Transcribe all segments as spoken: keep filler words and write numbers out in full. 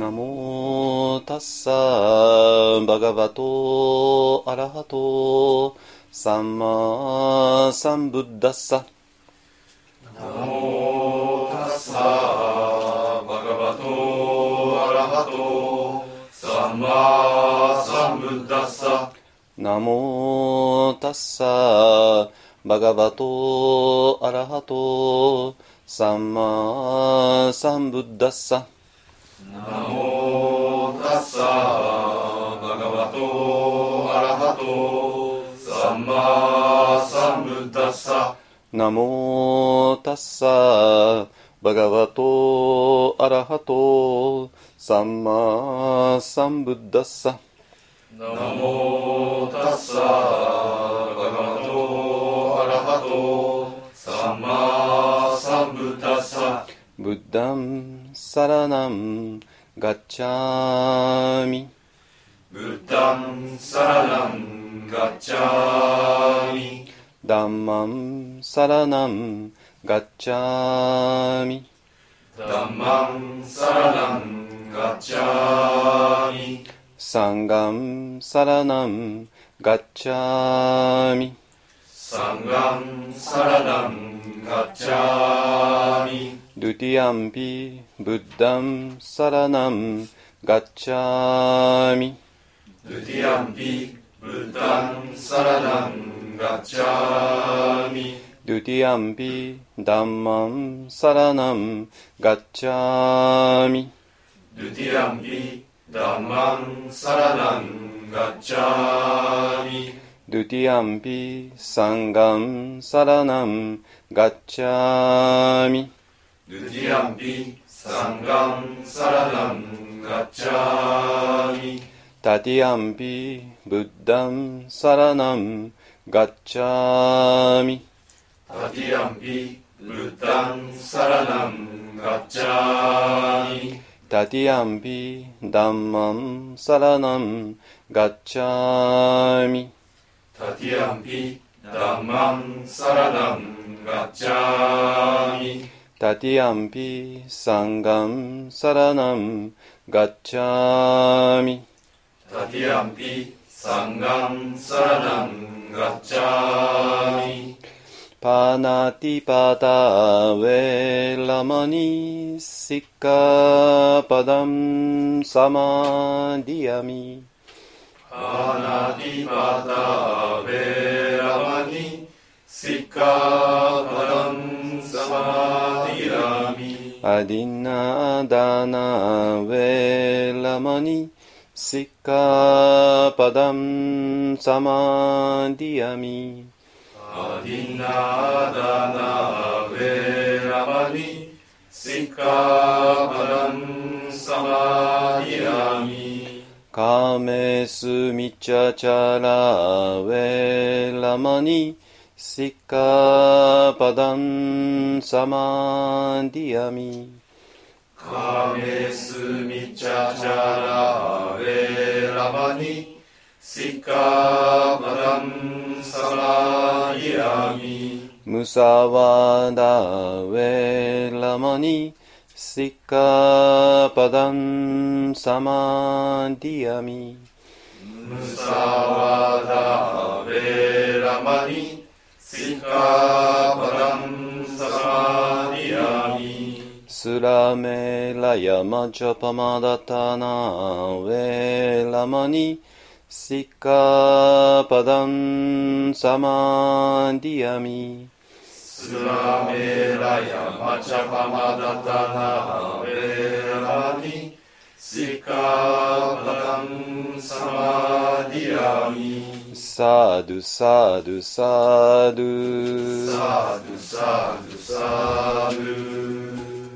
ナモタッサーバガバトアラハトサンマサンブッダッサ。 ナモタッサーバガバトアラハトサンマサンブッダッサ。 ナモタッサーバガバトアラハトサンマサンブッダッサ。 ナモタッサーバガバトアラハトサンマサンブッダッサ。 ナモタッサーバガバトアラハトサンマサンブッダッサ。 ナモタッサーバガバトアラハトサンマサンブッダッサ。 ブッダンサラナンガッチャーミ。 ブッダンサラナンガッチャーミ。 ダンマンサラナンガッチャーミ。 ダンマンサラナンガッチャーミ。 サンガンサラナンガッチャーミ。 サンガンサラナンガッチャーミ。 ドゥティアンピブッダンサラナンガッチャーミ。 ドゥティアンピブッダンサラナンガッチャーミ。 ドゥティアンピダンマンサラナンガッチャーミ。 ドゥティアンピダンマンサラナンガッチャーミ。 ドゥティアンピサンガンサラナンガッチャーミ。 ドゥティアンピサンガンサラナンガッチャーミ。 タティアンピブッダンサラナンガッチャーミ。 タティアンピブッダンサラナンガッチャーミ。 タティアンピダンマンサラナンガッチャーミ。 タティアンピダンマンサラナンガッチャーミ。 タティアンピサンガンサラナンガッチャーミ。 タティアンピサンガンサラナンガッチャーミ。 パナティパタウェラマニシッカパダンサマディアミ。 パナティパタウェラマニシッカパダンサマディアミ。 アディナダナウェラマニシッカパダンサマディアミ。 アディナダナウェラマニシッカパダンサマディアミ。 カメスミチャチャラウェラマニシッカパダンサマディアミ。 カメスミチャチャラウェラマニシッカパダンサマディアミ。 ムサワダウェラマニシッカパダンサマディアミ。 ムサワダウェラマニシッカパダンサマディアミ。 スラメラヤマチャパマダタナウェラマニシッカパダンサマディアミ。 スラメラヤマチャパマダタナウェラマニシッカパダンサマディアミ。 サドゥサドゥサドゥサドゥサドゥサドゥ。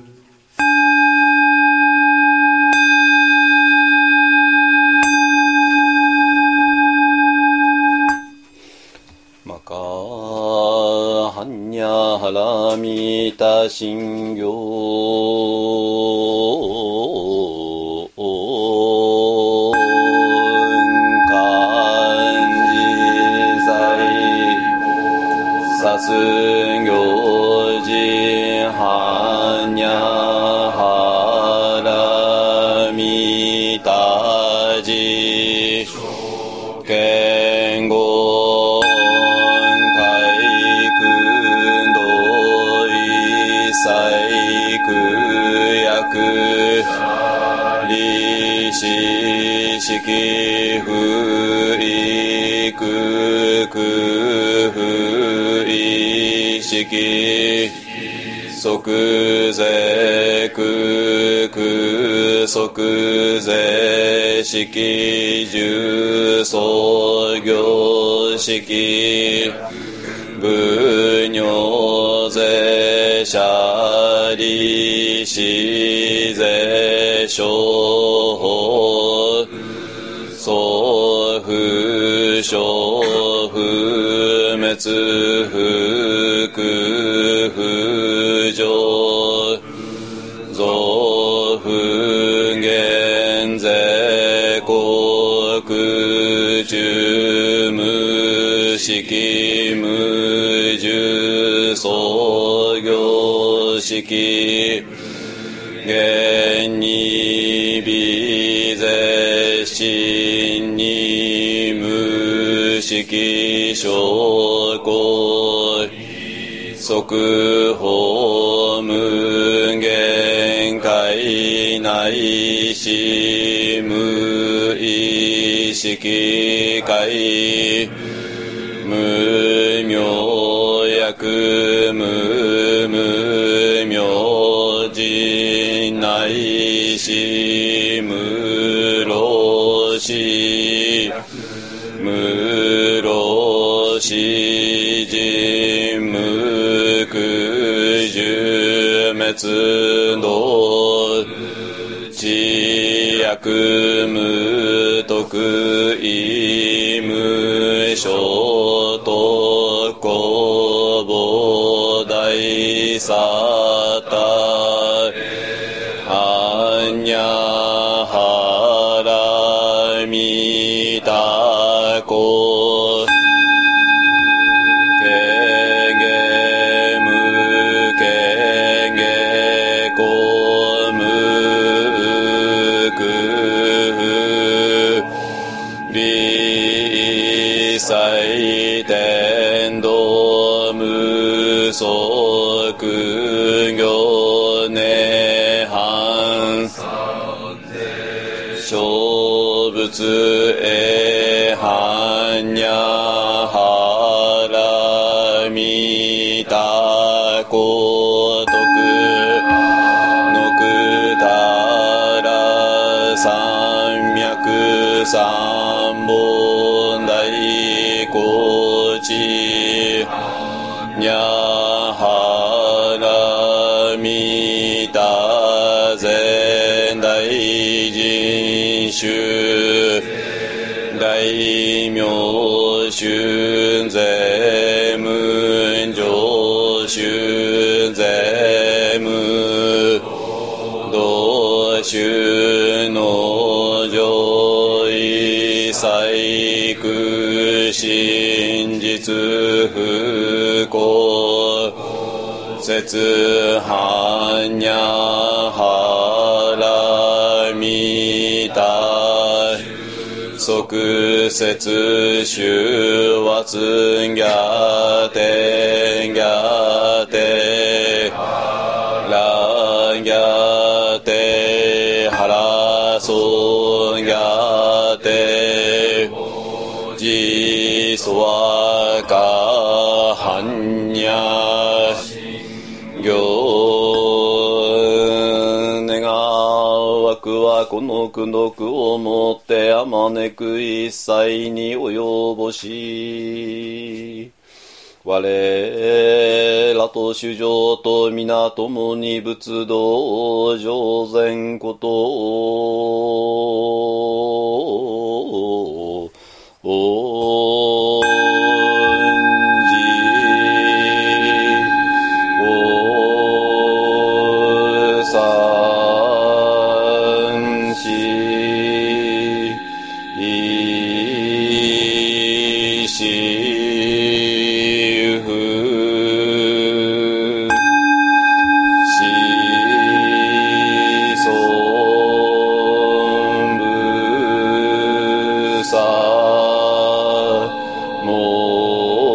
マカハンニャハラミタシンギョ漢字祭サス行事ハンニャハラミ苦薬利子式不意苦苦不意式即税苦苦即税式重創業式部尿税者利子税商法総不商不滅不空不上増不減税国中無式無重創業式現に微税真に無式証拠即法無限界内し無意識界無明薬無無明人内し無老死無老死人無苦十滅道知薬無徳意無所得公母大サタアンニャハラミタコケゲムケゲコムクリサイテンドムソク行ネハン小仏エハンニャハラミタコトクノクタラ三脈三本大高知ニャハラミタ全大人衆大名春税無上春税無道衆の上位細工真実不幸説般若波羅蜜多即説修和通伽天伽天ラ伽天ハラソ伽天ジソワカハンニャ行願わくはこの功徳をもってあまねく一切に及ぼし我らと主上と皆共に仏道上善ことをお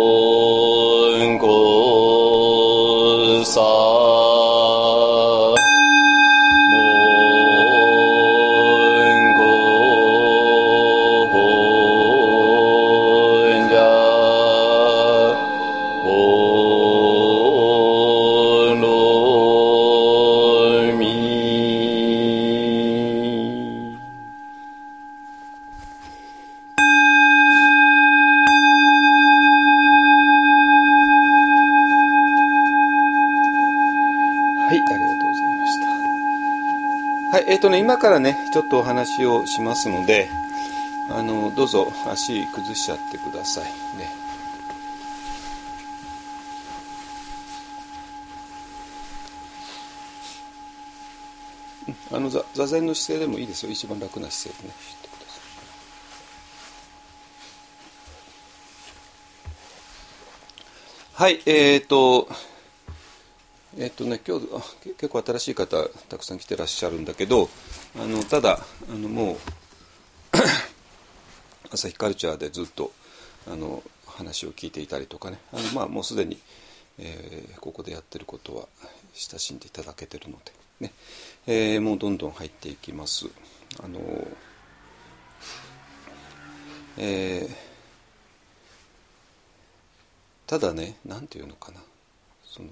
さはい、えっとね、今からね、ちょっとお話をしますので、あの、どうぞ足崩しちゃってくださいね。あの座座禅の姿勢でもいいですよ。一番楽な姿勢でね、してください。はい、えっと、えっとね、今日結構新しい方たくさん来てらっしゃるんだけど、あのただあのもう朝日カルチャーでずっとあの話を聞いていたりとかね、あの、まあ、もうすでに、えー、ここでやってることは親しんでいただけてるので、ねえー、もうどんどん入っていきます。あの、えー、ただね、なんていうのかな、その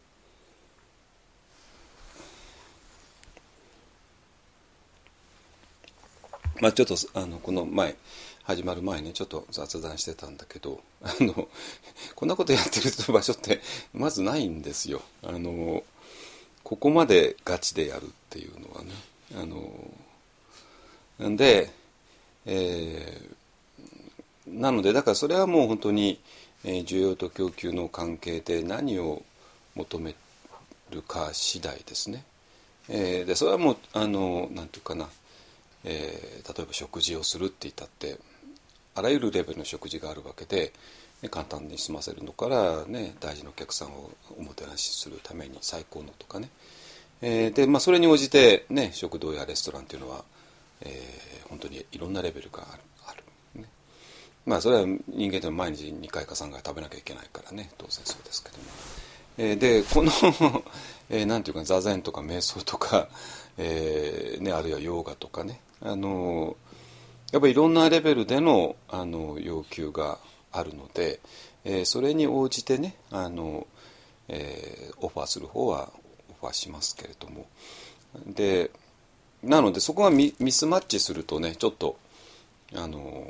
まあ、ちょっとあのこの前始まる前にちょっと雑談してたんだけど、あのこんなことやってる場所ってまずないんですよ。あのここまでガチでやるっていうのはね。あのなんで、えー、なのでだからそれはもう本当に、えー、需要と供給の関係で何を求めるか次第ですね。えー、でそれはもうあのなんていうかな、えー、例えば食事をするって言ったってあらゆるレベルの食事があるわけで、ね、簡単に済ませるのから、ね、大事なお客さんをおもてなしするために最高のとかね、えーでまあ、それに応じて、ね、食堂やレストランっていうのは、えー、本当にいろんなレベルがある、あるね。まあそれは人間でも毎日にかいかさんかい食べなきゃいけないからね、当然そうですけども、えー、でこの、えー、なんていうか座禅とか瞑想とか、えーね、あるいはヨガとかね、あのやっぱりいろんなレベルでの、あの要求があるので、えー、それに応じてね、あの、えー、オファーする方はオファーしますけれども、でなのでそこが ミ, ミスマッチするとね、ちょっとあの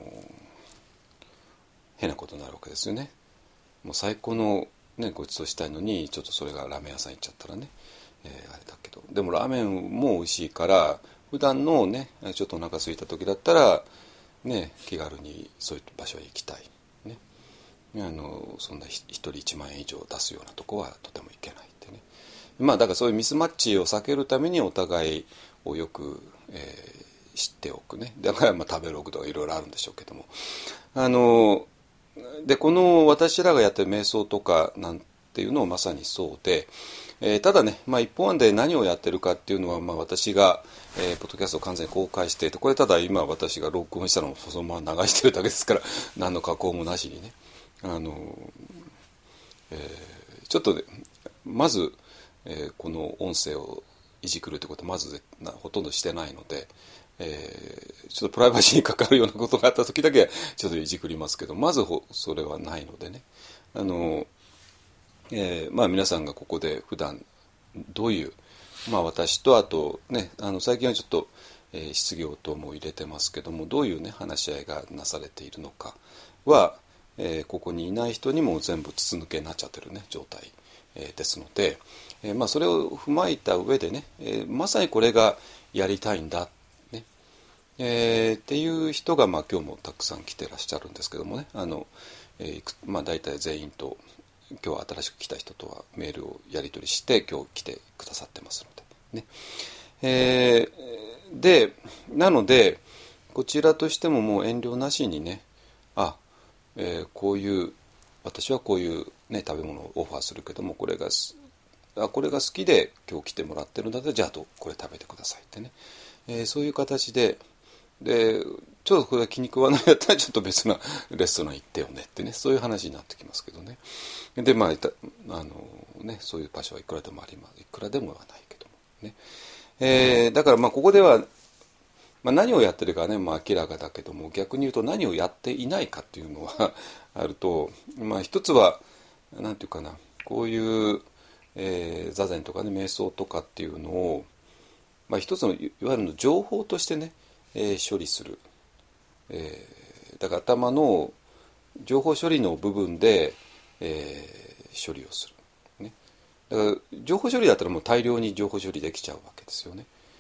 変なことになるわけですよね。もう最高の、ね、ごちそうしたいのにちょっとそれがラーメン屋さん行っちゃったらね、えー、あれだけど、でもラーメンも美味しいから普段のねちょっとお腹空いた時だったらね気軽にそういう場所へ行きたい、ね、あのそんな一人いちまんえん以上出すようなとこはとても行けないってね。まあだからそういうミスマッチを避けるためにお互いをよく、えー、知っておくね。だからまあ食べログとかいろいろあるんでしょうけども、あのでこの私らがやってる瞑想とかなんていうのもまさにそうで、えー、ただね、まあ、一方案で何をやってるかっていうのは、まあ、私が、えー、ポッドキャストを完全に公開していて、これただ今私が録音したのをそのまま流してるだけですから、何の加工もなしにね、あの、えー、ちょっとねまず、えー、この音声をいじくるってことはまずほとんどしてないので、えー、ちょっとプライバシーに関わるようなことがあった時だけちょっといじくりますけど、まずそれはないのでね、あの、えー、まあ皆さんがここで普段どういう、まあ私とあとね、あの最近はちょっと、えー、失業等も入れてますけども、どういうね話し合いがなされているのかは、えー、ここにいない人にも全部筒抜けになっちゃってるね状態、えー、ですので、えーまあ、それを踏まえた上でね、えー、まさにこれがやりたいんだ、ねえー、っていう人が、まあ、今日もたくさん来てらっしゃるんですけどもね、あの、えーまあ、大体全員と今日新しく来た人とはメールをやり取りして今日来てくださってますのでね、えー、でなのでこちらとしてももう遠慮なしにね、あ、えー、こういう私はこういう、ね、食べ物をオファーするけども、これがあこれが好きで今日来てもらってるんだったら、じゃあとこれ食べてくださいってね、えー、そういう形で、でちょっとこれが気に食わないんだったらちょっと別なレストラン行ってよねってね、そういう話になってきますけどね。でまああのね、そういう場所はいくらでもあります。いくらでもはないけどもね、えー、だからまあここでは、まあ、何をやってるかね、まあ、明らかだけども、逆に言うと何をやっていないかっていうのはあると、まあ一つはなんていうかな、こういう、えー、座禅とかね瞑想とかっていうのを、まあ、一つのいわゆるの情報としてね、えー、処理する、えー、だから頭の情報処理の部分で、えー、処理をする、ね、だから情報処理だったらもう大量に情報処理できちゃうわけですよね。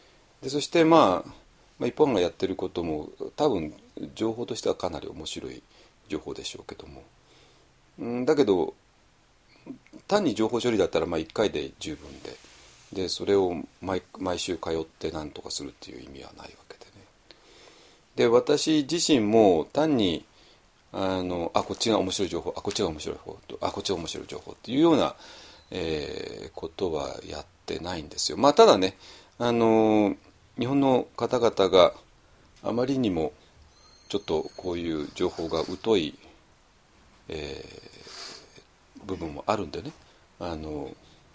でそしてまあ、まあ、一般がやってることも多分情報としてはかなり面白い情報でしょうけども、うん、だけど単に情報処理だったらまあいっかいで十分で、でそれを 毎, 毎週通って何とかするっていう意味はないわけでね。で私自身も単にあのあこっちが面白い情報、あこっちが面白い情報、あこっちが面白い情報っていうような、えー、ことはやってないんですよ。まあただね、あの日本の方々があまりにもちょっとこういう情報が疎い、えー、部分もあるんでね、あの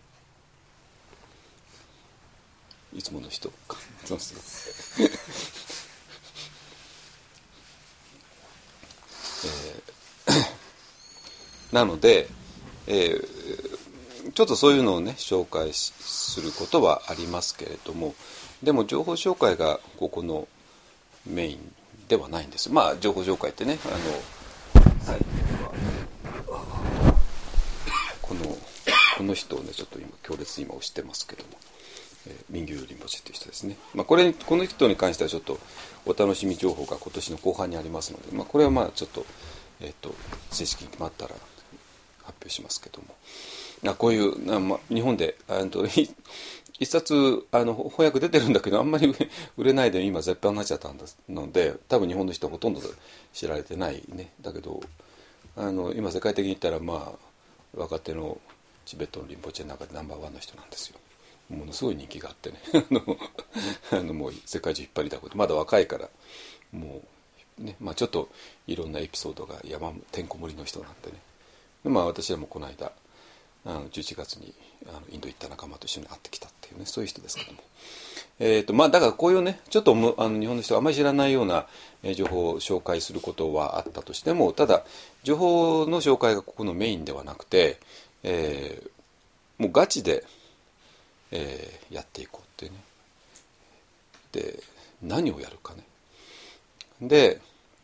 いつもの人かそうそうえー、なので、えー、ちょっとそういうのをね紹介することはありますけれども、でも情報紹介がここのメインではないんです。まあ情報紹介ってね、あの最近はこのこの人をねちょっと今強烈に今押してますけども、えー、ミンギュー・リンポチっていう人ですね。まあこれこの人に関してはちょっとお楽しみ情報が今年の後半にありますので、まあこれはまあちょっとえっと正式に決まったら発表しますけども、あこういうまあ日本であの一冊あの翻訳出てるんだけどあんまり売れないで今絶版になっちゃったので多分日本の人ほとんど知られてないね。だけどあの今世界的に言ったらまあ若手のチベットのリンポチェの中でナンバーワンの人なんですよ。ものすごい人気があってねあのもう世界中引っ張りだこでまだ若いからもうね、まあ、ちょっといろんなエピソードが山てんこ盛りの人なんでね。でまあ私はもうこの間あのじゅういちがつにあのインド行った仲間と一緒に会ってきたっていうねそういう人ですけども、えーとまあ、だからこういうねちょっとあの日本の人があまり知らないような情報を紹介することはあったとしても、ただ情報の紹介がここのメインではなくて、えー、もうガチで、えー、やっていこうっていうね。で何をやるかね。で、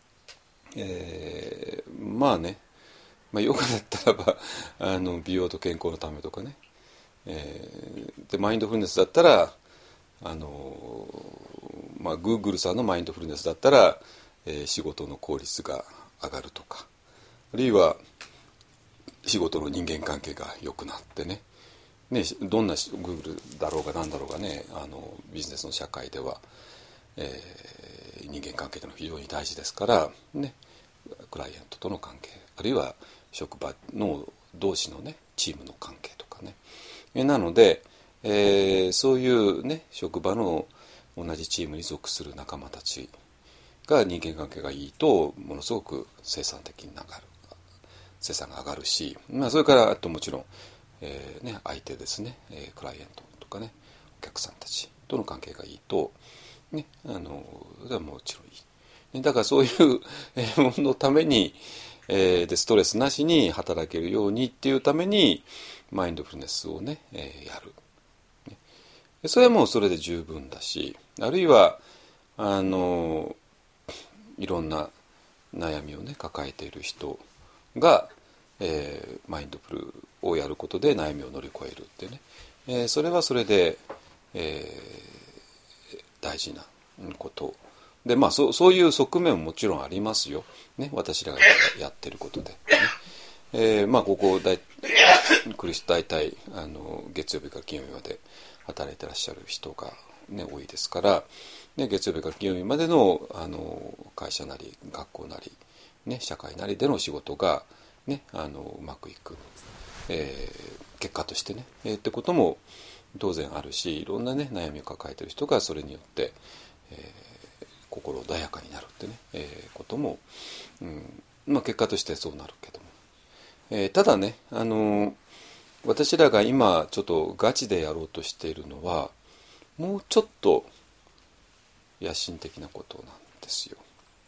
えー、まあねまあ、ヨガだったらばあの美容と健康のためとかね、えー、でマインドフルネスだったらあの、まあ、Google さんのマインドフルネスだったら、えー、仕事の効率が上がるとか、あるいは仕事の人間関係が良くなってね、ねどんな Google だろうが何だろうがねあのビジネスの社会では、えー、人間関係というのは非常に大事ですからね、クライアントとの関係あるいは職場の同士のねチームの関係とかね、えなので、えー、そういうね職場の同じチームに属する仲間たちが人間関係がいいとものすごく生産的になる生産が上がるし、まあ、それからあともちろん、えーね、相手ですね、えー、クライアントとかねお客さんたちとの関係がいいと、ね、あのそれはもちろんいい。だからそういうもののためにえー、でストレスなしに働けるようにっていうためにマインドフルネスをね、えー、やる、ね、それはもうそれで十分だし、あるいはあのいろんな悩みをね抱えている人が、えー、マインドフルをやることで悩みを乗り越えるってね、えー、それはそれで、えー、大事なことで、まあ、そ, そういう側面ももちろんありますよ、ね、私らがやってることで、ねえー、まあここだい来る人大体あの月曜日から金曜日まで働いてらっしゃる人が、ね、多いですから、ね、月曜日から金曜日まで の, あの会社なり学校なり、ね、社会なりでの仕事が、ね、あのうまくいく、えー、結果としてね、えー、ってことも当然あるし、いろんな、ね、悩みを抱えている人がそれによって、えー心穏やかになるってね、えー、ことも、うんまあ、結果としてそうなるけども、えー、ただね、あのー、私らが今ちょっとガチでやろうとしているのはもうちょっと野心的なことなんですよ。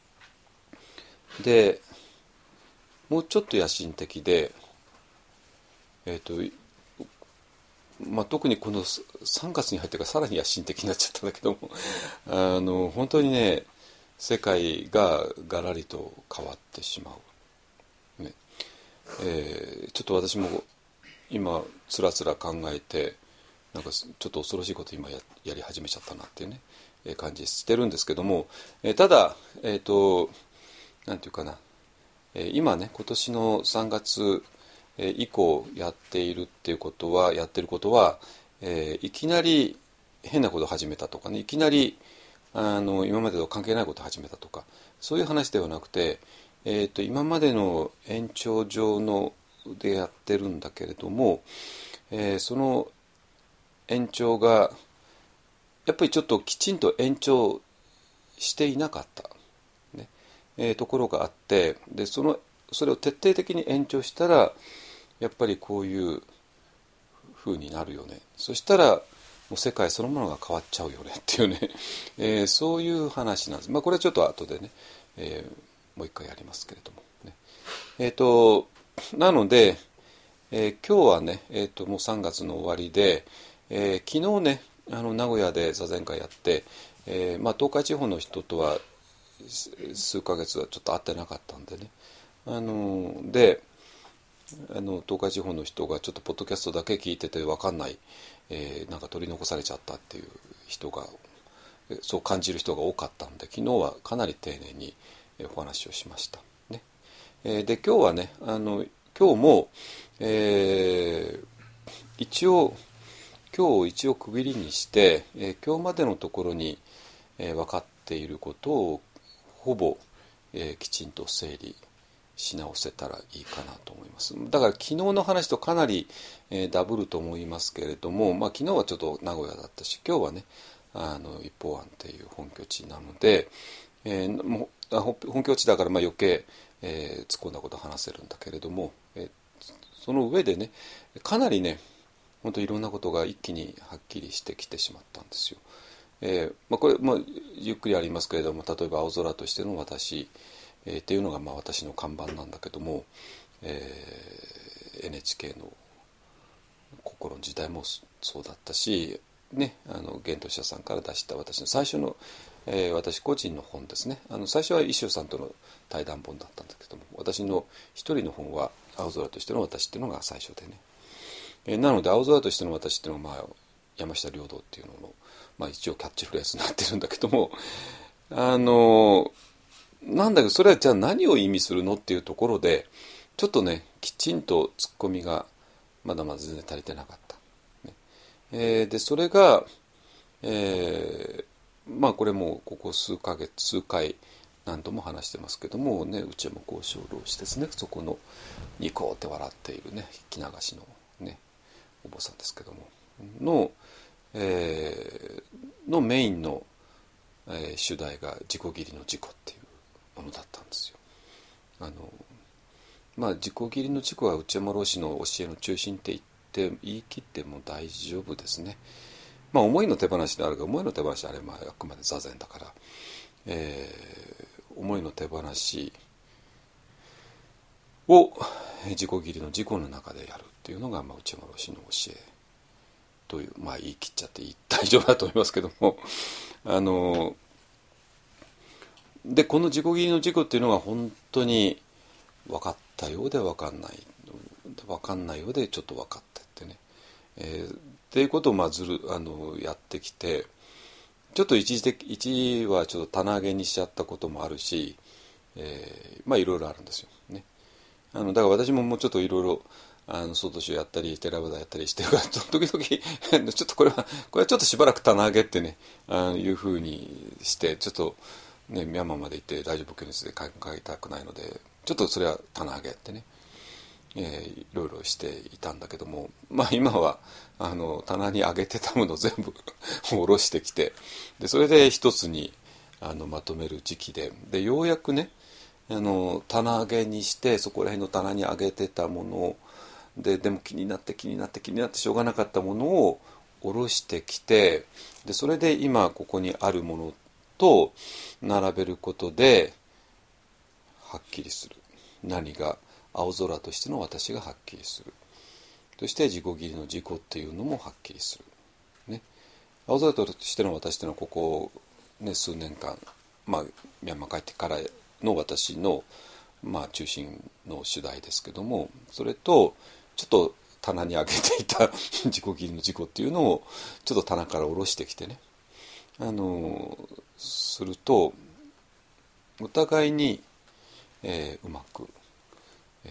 でもうちょっと野心的で、えっとまあ、特にこのさんがつに入ってからさらに野心的になっちゃったんだけどもあの本当にね世界がガラリと変わってしまう、ねえー、ちょっと私も今つらつら考えて、 なんかちょっと恐ろしいこと今 や, やり始めちゃったなっていうね、えー、感じしてるんですけども、えー、ただえっ、ー、となんていうかな、えー、今ね今年のさんがつ、えー、以降やっているっていうことはやってることは、えー、いきなり変なことを始めたとかね、いきなりあの今までと関係ないことを始めたとか、そういう話ではなくて、えー、と今までの延長上のでやってるんだけれども、えー、その延長がやっぱりちょっときちんと延長していなかった、ねえー、ところがあって、でそのそれを徹底的に延長したらやっぱりこういう風になるよね、そしたらもう世界そのものが変わっちゃうよねっていうね、えー、そういう話なんです。まあこれはちょっと後でね、えー、もう一回やりますけれどもね。えっとなので、えー、今日はね、えー、ともうさんがつの終わりで、えー、昨日ねあの名古屋で座禅会やって、えーまあ、東海地方の人とは数ヶ月はちょっと会ってなかったんでね、あのであの東海地方の人がちょっとポッドキャストだけ聞いてて分かんない、えー、なんか取り残されちゃったっていう人がそう感じる人が多かったんで、昨日はかなり丁寧にお話をしました、ねえー、で今日はねあの今日も、えー、一応今日を一応区切りにして、えー、今日までのところに、えー、分かっていることをほぼ、えー、きちんと整理し直せたらいいかなと思います。だから昨日の話とかなり、えー、ダブると思いますけれども、まあ、昨日はちょっと名古屋だったし、今日はねあの一方庵っていう本拠地なので、えー、もう本拠地だからまあ余計、えー、突っ込んだこと話せるんだけれども、えー、その上でねかなりね本当いろんなことが一気にはっきりしてきてしまったんですよ。えーまあ、これ、まあ、ゆっくりありますけれども、例えば青空としての私、えー、っていうのがまあ私の看板なんだけども、えー、エヌエイチケー の心の時代もそうだったし、ね、あの玄斗社さんから出した私の最初の、えー、私個人の本ですね。あの最初は一生さんとの対談本だったんだけども、私の一人の本は青空としての私っていうのが最初でね、えー、なので青空としての私っていうのは、まあ、山下良道っていうのの、まあ、一応キャッチフレーズになってるんだけども、あのなんだけどそれはじゃあ何を意味するのっていうところでちょっとねきちんとツッコミがまだまだ全然足りてなかった、ねえー、でそれが、えー、まあこれもここ数ヶ月数回何度も話してますけどもね、内山幸四郎氏ですね、そこのニコーって笑っているね引き流しのねお坊さんですけどもの、えー、のメインの、えー、主題が自己義理の自己っていうものだったんですよ。あのまあ自己義理の自己は内山老師の教えの中心って言って言い切っても大丈夫ですね。まあ思いの手放しであるが、思いの手放しあれはあくまで座禅だから、えー、思いの手放しを自己義理の自己の中でやるっていうのが、まあ、内山老師の教えという、まあ言い切っちゃって大丈夫だと思いますけども、あのでこの自己義理の自己っていうのが本当に分かったようで分かんない分かんないようでちょっと分かってってね、えー、っていうことをまあずるあのやってきて、ちょっと一時的一時はちょっと棚上げにしちゃったこともあるし、えー、まあいろいろあるんですよね。あのだから私ももうちょっといろいろあの外州やったり寺田やったりしてるから時々ちょっとこれはこれはちょっとしばらく棚上げってねあのいうふうにしてちょっとねミャンマーまで行って大丈夫教熱で考えたくないのでちょっとそれは棚上げってね、えー、いろいろしていたんだけども、まあ今はあの棚に上げてたものを全部下ろしてきて、でそれで一つにあのまとめる時期で、でようやくねあの棚上げにしてそこら辺の棚に上げてたものをででも気になって気になって気になってしょうがなかったものを下ろしてきて、でそれで今ここにあるものと並べることではっきりする。何が青空としての私がはっきりする。そして自己義理の自己っていうのもはっきりする。ね、青空としての私っていうのはここ、ね、数年間、まあ、ミャンマー帰ってからの私の、まあ、中心の主題ですけども、それとちょっと棚に上げていた自己義理の自己っていうのをちょっと棚から下ろしてきてね、あのするとお互いに、えー、うまく、え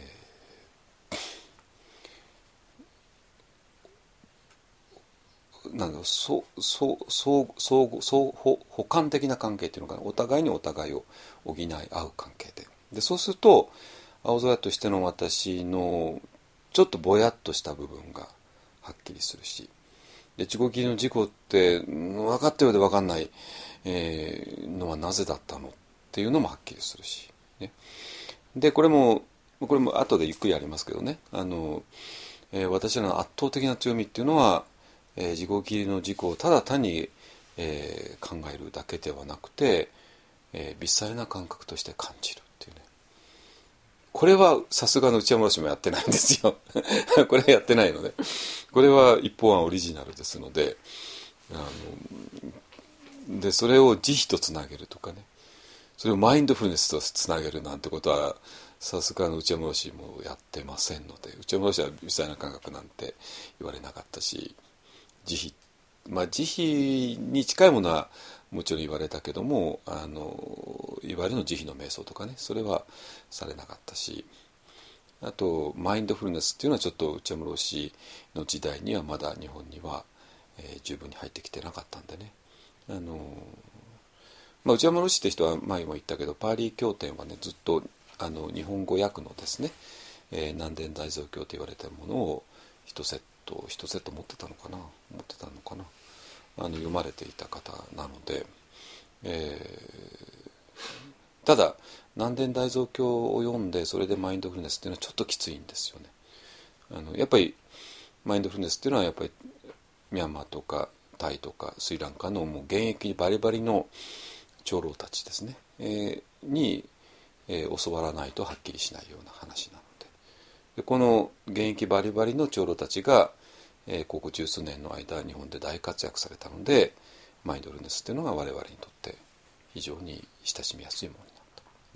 ー、なんだろう、そうそうそうそうそう補完的な関係っていうのかな、お互いにお互いを補い合う関係で、でそうすると青空としての私のちょっとぼやっとした部分がはっきりするし、で自己義理の自己って分かったようで分かんない、えー、のはなぜだったのっていうのもはっきりするし、ね、でこれもこれも後でゆっくりやりますけどね、あの、えー、私らの圧倒的な強みっていうのは、えー、自己義理の自己をただ単に、えー、考えるだけではなくて、えー、微細な感覚として感じるっていうね。これはさすがの内山氏もやってないんですよこれはやってないので、これは一方案オリジナルですので、あのでそれを慈悲とつなげるとかね、それをマインドフルネスとつなげるなんてことはさすがの内山氏もやってませんので、内山氏は微細な感覚なんて言われなかったし、慈悲、まあ慈悲に近いものはもちろん言われたけども、あのいわゆるの慈悲の瞑想とかね、それはされなかったし、あとマインドフルネスっていうのはちょっと内山老師の時代にはまだ日本には、えー、十分に入ってきてなかったんでね、あの、まあ、内山老師って人は前も言ったけどパーリー経典はねずっとあの日本語訳のですね、えー、南伝大蔵経と言われているものを一セット一セット持ってたのかな持ってたのかなあの読まれていた方なので、えー、ただ南伝大蔵経を読んでそれでマインドフルネスっていうのはちょっときついんですよね。あのやっぱりマインドフルネスっていうのはやっぱりミャンマーとかタイとかスリランカのもう現役バリバリの長老たちですね、えー、に、えー、教わらないとはっきりしないような話なので、でこの現役バリバリの長老たちがえー、ここ十数年の間日本で大活躍されたので、マインドフルネスっていうのが我々にとって非常に親しみやすいものになった、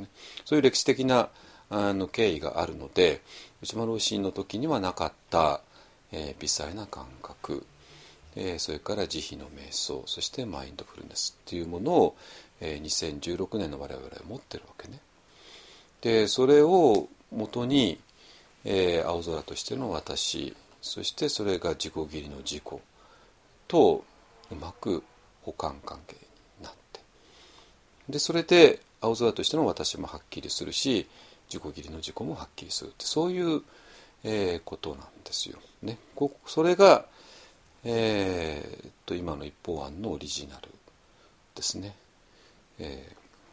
ね、そういう歴史的なあの経緯があるので、内間老師の時にはなかった、えー、微細な感覚、えー、それから慈悲の瞑想、そしてマインドフルネスっていうものを、えー、にせんじゅうろくねんの我々は持ってるわけね。でそれをもとに、えー、青空としての私、そしてそれが自己義理の自己とうまく補完関係になって、でそれで青空としての私もはっきりするし、自己義理の自己もはっきりするって、そういう、えー、ことなんですよ、ね、こそれが、えー、と今の一方案のオリジナルですね、え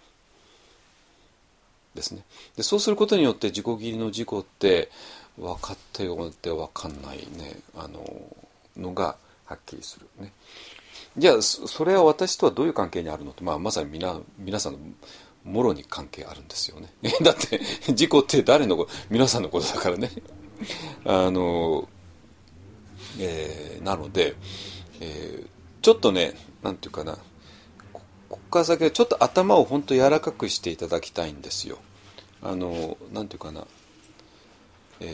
ー、ですね。でそうすることによって自己義理の自己って分かったようで分かんないね、あののがはっきりするね。じゃあそれは私とはどういう関係にあるのと、まあ、まさに皆皆さんのもろに関係あるんですよねだって自己って誰のこと、皆さんのことだからねあの、えー、なので、えー、ちょっとね、なんていうかな、ここから先はちょっと頭を本当柔らかくしていただきたいんですよ。あのなんていうかな、え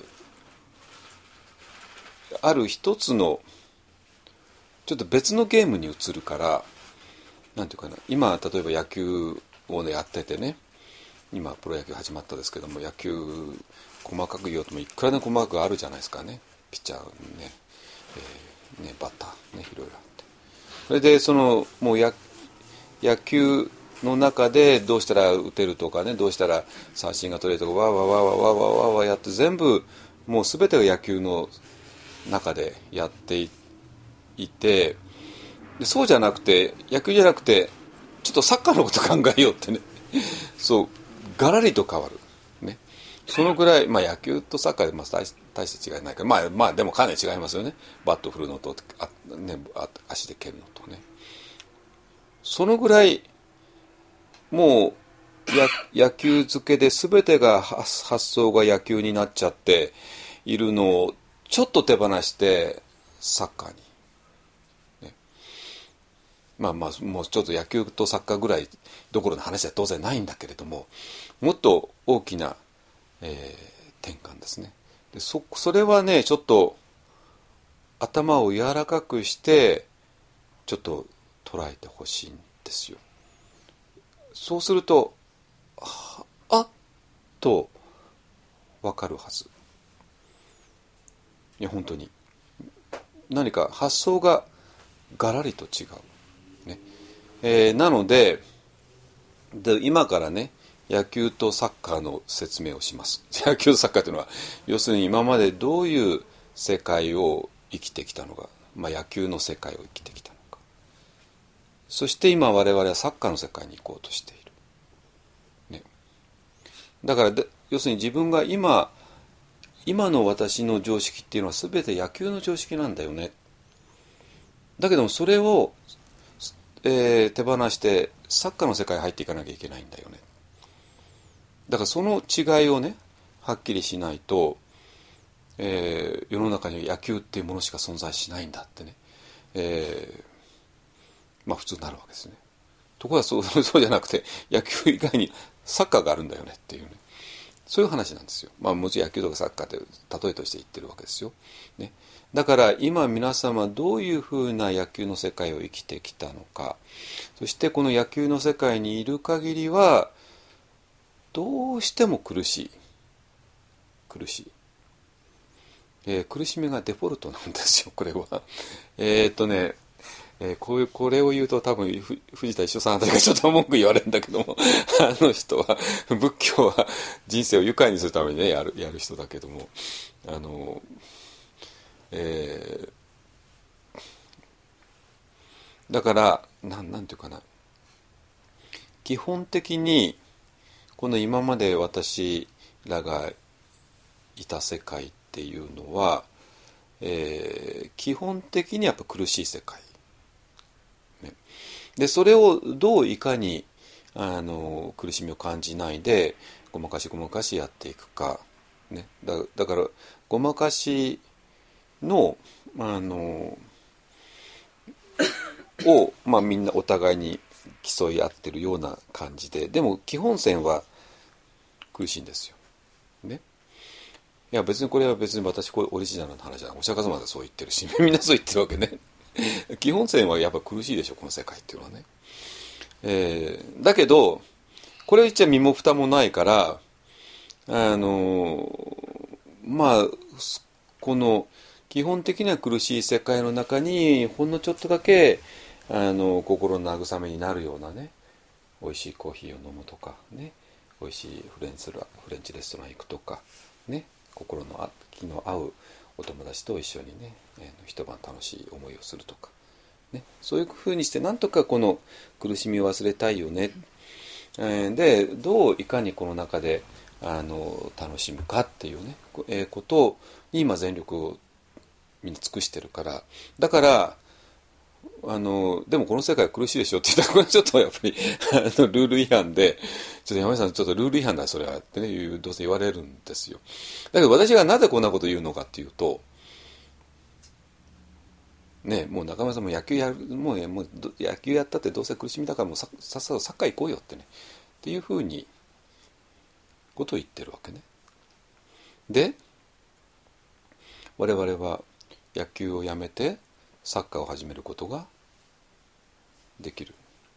ー、ある一つのちょっと別のゲームに移るから、なんていうかな、今例えば野球を、ね、やっててね、今プロ野球始まったですけども、野球細かく言おうともいくらでも細かくあるじゃないですかね、ピッチャーね、えー、ねバッターね、いろいろあって、それでそのもうや野球の中でどうしたら打てるとかね、どうしたら三振が取れるとか、わーわーわーわーわーわーわーわーやって、全部もう全てが野球の中でやっていて、でそうじゃなくて、野球じゃなくてちょっとサッカーのこと考えようってねそうガラリと変わるね。そのぐらい、まあ、野球とサッカーでまあ 大, 大した違いないから、まあまあでもかなり違いますよね。バット振るのとあ、ね、足で蹴るのとね、そのぐらいもう野球漬けで全てが発想が野球になっちゃっているのをちょっと手放してサッカーに、ね、まあまあもうちょっと野球とサッカーぐらいどころの話は当然ないんだけれども、もっと大きな、えー、転換ですね。 で そ, それはねちょっと頭を柔らかくしてちょっと捉えてほしいんですよ。そうするとあっと分かるはず。いや本当に何か発想がガラリと違う、ねえー、なの で, で今からね野球とサッカーの説明をします。野球とサッカーというのは要するに今までどういう世界を生きてきたのか、まあ、野球の世界を生きてきたのか、そして今我々はサッカーの世界に行こうとしている、ね、だからで要するに自分が今今の私の常識っていうのは全て野球の常識なんだよね。だけどもそれを、えー、手放してサッカーの世界に入っていかなきゃいけないんだよね。だからその違いをねはっきりしないと、えー、世の中に野球っていうものしか存在しないんだってね、えー、まあ普通になるわけですね。ところがそう、そうじゃなくて野球以外にサッカーがあるんだよねっていうね、そういう話なんですよ。まあもちろん野球とかサッカーって例えとして言ってるわけですよ、ね、だから今皆様どういうふうな野球の世界を生きてきたのか、そしてこの野球の世界にいる限りはどうしても苦しい苦しい、えー、苦しみがデフォルトなんですよこれは。えーっとねえー、こういうこれを言うと多分藤田一緒さんあたりがちょっと文句言われるんだけどもあの人は仏教は人生を愉快にするためにねやる、やる人だけども、あの、えー、だからな ん, なんていうかな基本的にこの今まで私らがいた世界っていうのは、えー、基本的にやっぱ苦しい世界で、それをどういかにあの苦しみを感じないでごまかしごまかしやっていくか、ね、だ, だからごまかしのあのを、まあ、みんなお互いに競い合ってるような感じで、でも基本線は苦しいんですよ、ね、いや別にこれは別に私これオリジナルの話じゃない、お釈迦様でそう言ってるしみんなそう言ってるわけね基本線はやっぱ苦しいでしょこの世界っていうのはね、えー、だけどこれ言っちゃ身も蓋もないからあのまあこの基本的には苦しい世界の中にほんのちょっとだけあの心の慰めになるようなね、美味しいコーヒーを飲むとかね、美味しいフレンチフレンチレストラン行くとかね、心の気の合うお友達と一緒にね、えー、一晩楽しい思いをするとか、ね、そういうふうにしてなんとかこの苦しみを忘れたいよね、えー、でどういかにこの中であの楽しむかっていうね、えー、ことに今全力をみんな尽くしてるから、だからあのでもこの世界は苦しいでしょって言ったらこれちょっとやっぱりあのルール違反で、ちょっと山下さんちょっとルール違反だそれはってねどうせ言われるんですよ。だけど私がなぜこんなこと言うのかっていうとね、もう中村さんも野球やるもう、もう野球やったってどうせ苦しみだからもうさっさとサッカー行こうよってねっていうふうにことを言ってるわけね。で我々は野球をやめてサッカーを始めることができる。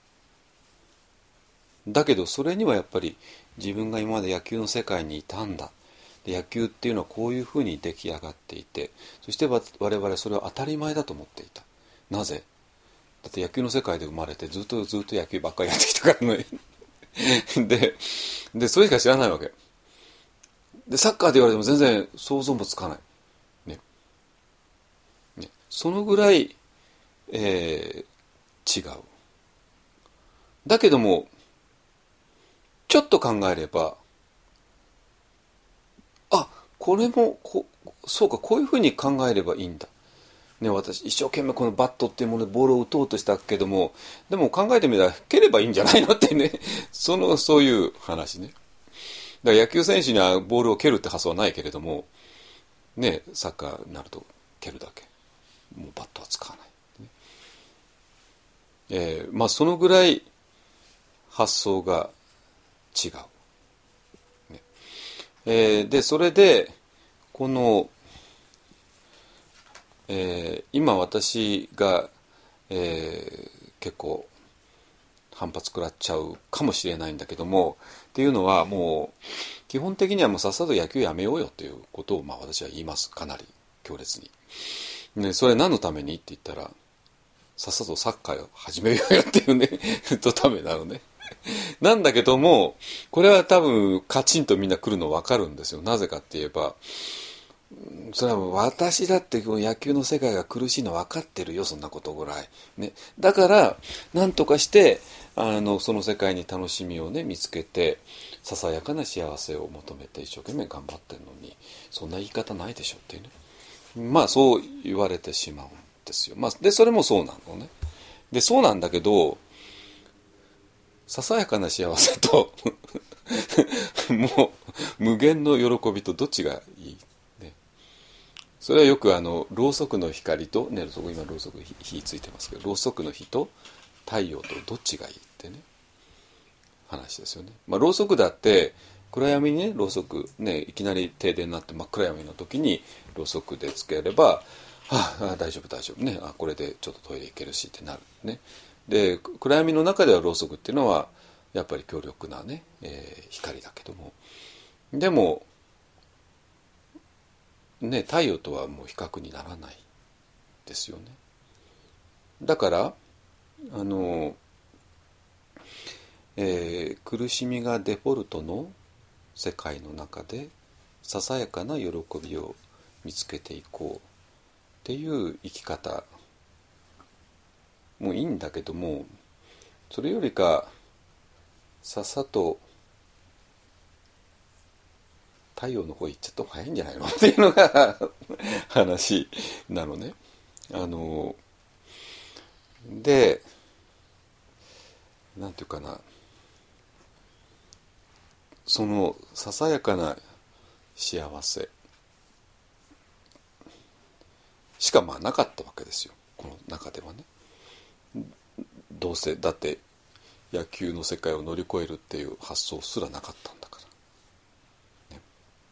だけどそれにはやっぱり自分が今まで野球の世界にいたんだ、で野球っていうのはこういうふうに出来上がっていて、そして我々はそれを当たり前だと思っていた。なぜ？だって野球の世界で生まれてずっとずっと野球ばっかりやってきたからねで, でそれしか知らないわけで、サッカーで言われても全然想像もつかない、ねね、そのぐらい、えー、違う。だけどもちょっと考えれば、あ、これもこそうか、こういうふうに考えればいいんだ、ね、私一生懸命このバットっていうものでボールを打とうとしたけども、でも考えてみたら蹴ればいいんじゃないのってねそのそういう話ね。だから野球選手にはボールを蹴るって発想はないけれどもね、サッカーになると蹴るだけ、もうバットは使わない、ねえー、まあそのぐらい発想が違う、ねえー、でそれでこの、えー、今私が、えー、結構反発食らっちゃうかもしれないんだけども、っていうのはもう基本的にはもうさっさと野球やめようよということをまあ私は言います。かなり強烈に。ね、それ何のためにって言ったら、さっさとサッカーを始めようよっていうねとためなのね。なんだけども、これは多分カチンとみんな来るの分かるんですよ。なぜかって言えば、それは私だって野球の世界が苦しいの分かってるよ、そんなことぐらい、ね、だから何とかしてあのその世界に楽しみをね見つけて、ささやかな幸せを求めて一生懸命頑張ってるのに、そんな言い方ないでしょっていうね、まあそう言われてしまうんですよ。まあ、でそれもそうなのね。でそうなんだけど、ささやかな幸せともう無限の喜びとどっちがいい、ね、それはよくあのろうそくの光と、ね、そこ今ろうそく火ついてますけど、ろうそくの火と太陽とどっちがいいってね話ですよね。まあろうそくだって暗闇にね、ろうそくね、いきなり停電になって真っ暗闇の時にろうそくでつければ、はあ、大丈夫大丈夫ね、あこれでちょっとトイレ行けるしってなるね。で暗闇の中ではろうそくっていうのはやっぱり強力なね、えー、光だけども、でもね、太陽とはもう比較にならないですよね。だからあの、えー、苦しみがデフォルトの世界の中でささやかな喜びを見つけていこうっていう生き方もいいんだけども、それよりかさっさと太陽の方行っちゃった方が早いんじゃないのっていうのが話なのね。あのでなんていうかな、そのささやかな幸せしかまあなかったわけですよ、この中ではね。どうせだって野球の世界を乗り越えるっていう発想すらなかったんだから、ね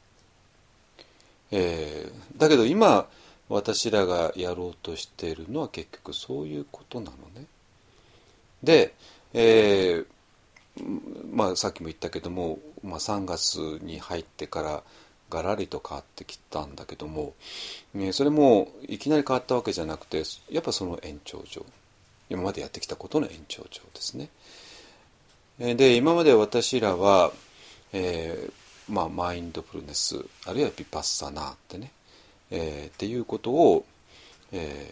えー、だけど今私らがやろうとしているのは結局そういうことなのね。で、えーまあ、さっきも言ったけども、まあ、さんがつに入ってからガラリと変わってきたんだけども、ね、それもいきなり変わったわけじゃなくて、やっぱその延長上、今までやってきたことの延長上ですね。で今まで私らは、えーまあ、マインドフルネスあるいはヴィパッサナーってね、えー、っていうことを、え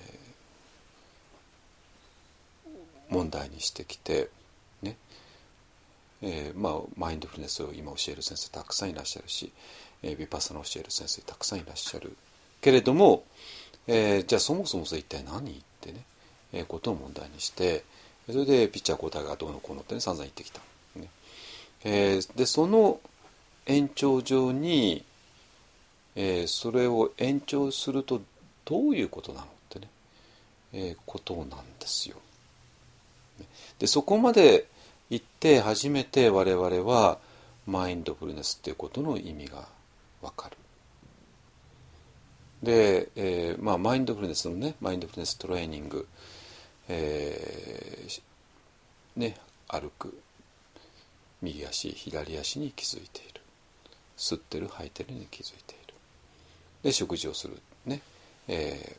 ー、問題にしてきてね、えーまあ、マインドフルネスを今教える先生たくさんいらっしゃるし、えー、ヴィパッサナーを教える先生たくさんいらっしゃるけれども、えー、じゃあそもそもそれ一体何ってね、えー、ことを問題にして、それでピッチャー交代がどうのこうのってね散々言ってきた、ねえー、でその延長上に、えー、それを延長するとどういうことなのってね、えー、ことなんですよ。でそこまで行って初めて我々はマインドフルネスっていうことの意味が分かる。で、えーまあ、マインドフルネスのねマインドフルネストレーニング、えーね、歩く右足左足に気づいている、吸ってる吐いてるに気づいている、で食事をするね、え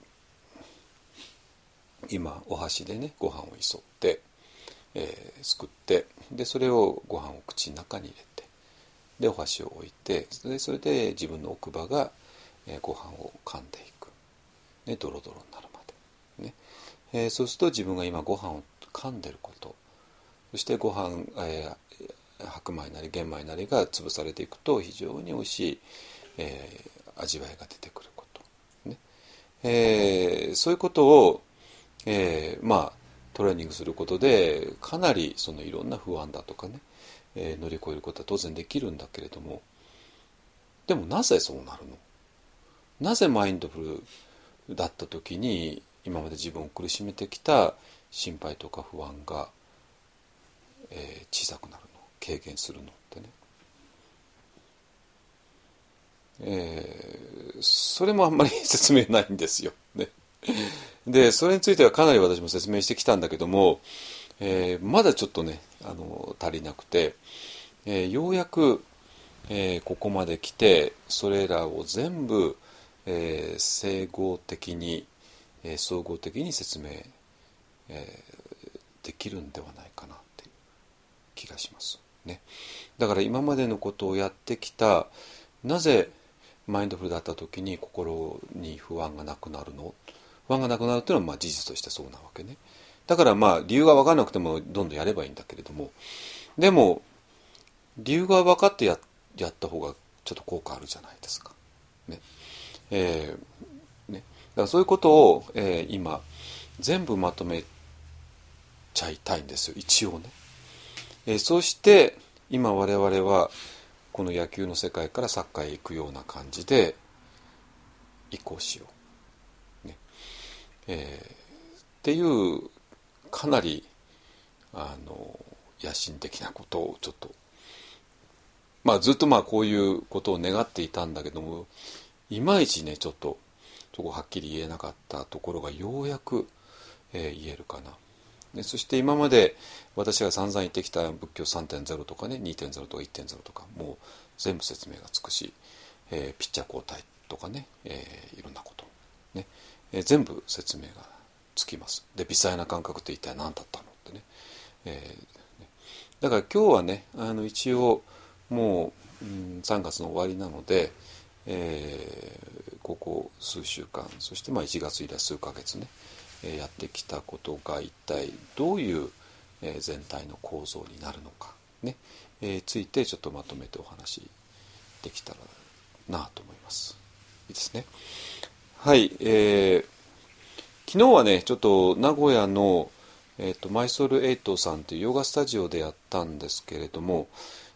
ー、今お箸でねご飯をいそって、えー、すくって、でそれをご飯を口の中に入れて、でお箸を置いて、でそれで自分の奥歯が、えー、ご飯を噛んでいく、ね、ドロドロになるまで、ねえー、そうすると自分が今ご飯を噛んでること、そしてご飯、えー、白米なり玄米なりが潰されていくと非常に美味しい、えー、味わいが出てくること、ねえー、そういうことを、えー、まあトレーニングすることでかなりそのいろんな不安だとかね、えー、乗り越えることは当然できるんだけれども、でもなぜそうなるの？なぜマインドフルだった時に今まで自分を苦しめてきた心配とか不安が、えー、小さくなるの、軽減するのってね。 えー、それもあんまり説明ないんですよ、ね、でそれについてはかなり私も説明してきたんだけども、えー、まだちょっとねあの足りなくて、えー、ようやく、えー、ここまで来てそれらを全部、えー、整合的に、えー、総合的に説明、えー、できるんではないかなっていう気がしますね。だから今までのことをやってきた、なぜマインドフルだった時に心に不安がなくなるの、不安がなくなるというのはまあ事実としてそうなわけね。だからまあ理由が分からなくてもどんどんやればいいんだけれども、でも理由が分かって や, やった方がちょっと効果あるじゃないですかね。えー、ね、だからそういうことを、えー、今全部まとめちゃいたいんですよ一応ね。えー、そして今我々はこの野球の世界からサッカーへ行くような感じで移行しよう、ねえー、っていうかなりあの野心的なことをちょっと、まあずっとまあこういうことを願っていたんだけども、いまいちねちょっとそこはっきり言えなかったところがようやく、えー、言えるかな。でそして今まで私が散々言ってきた仏教 さんてんゼロ とかね にてんゼロ とか いってんゼロ とかもう全部説明がつくし、えー、ピッチャー交代とかね、えー、いろんなこと、ねえー、全部説明がつきます。で微細な感覚って一体何だったのってね、えー、だから今日はねあの一応もう、うん、さんがつの終わりなので、えー、ここ数週間そしてまあいちがつ以来数ヶ月ねやってきたことが一体どういう全体の構造になるのかね、えー、ついてちょっとまとめてお話できたらなと思います。いいですね。はい、えー、昨日はねちょっと名古屋の、えーと、マイソールエイトさんというヨガスタジオでやったんですけれども、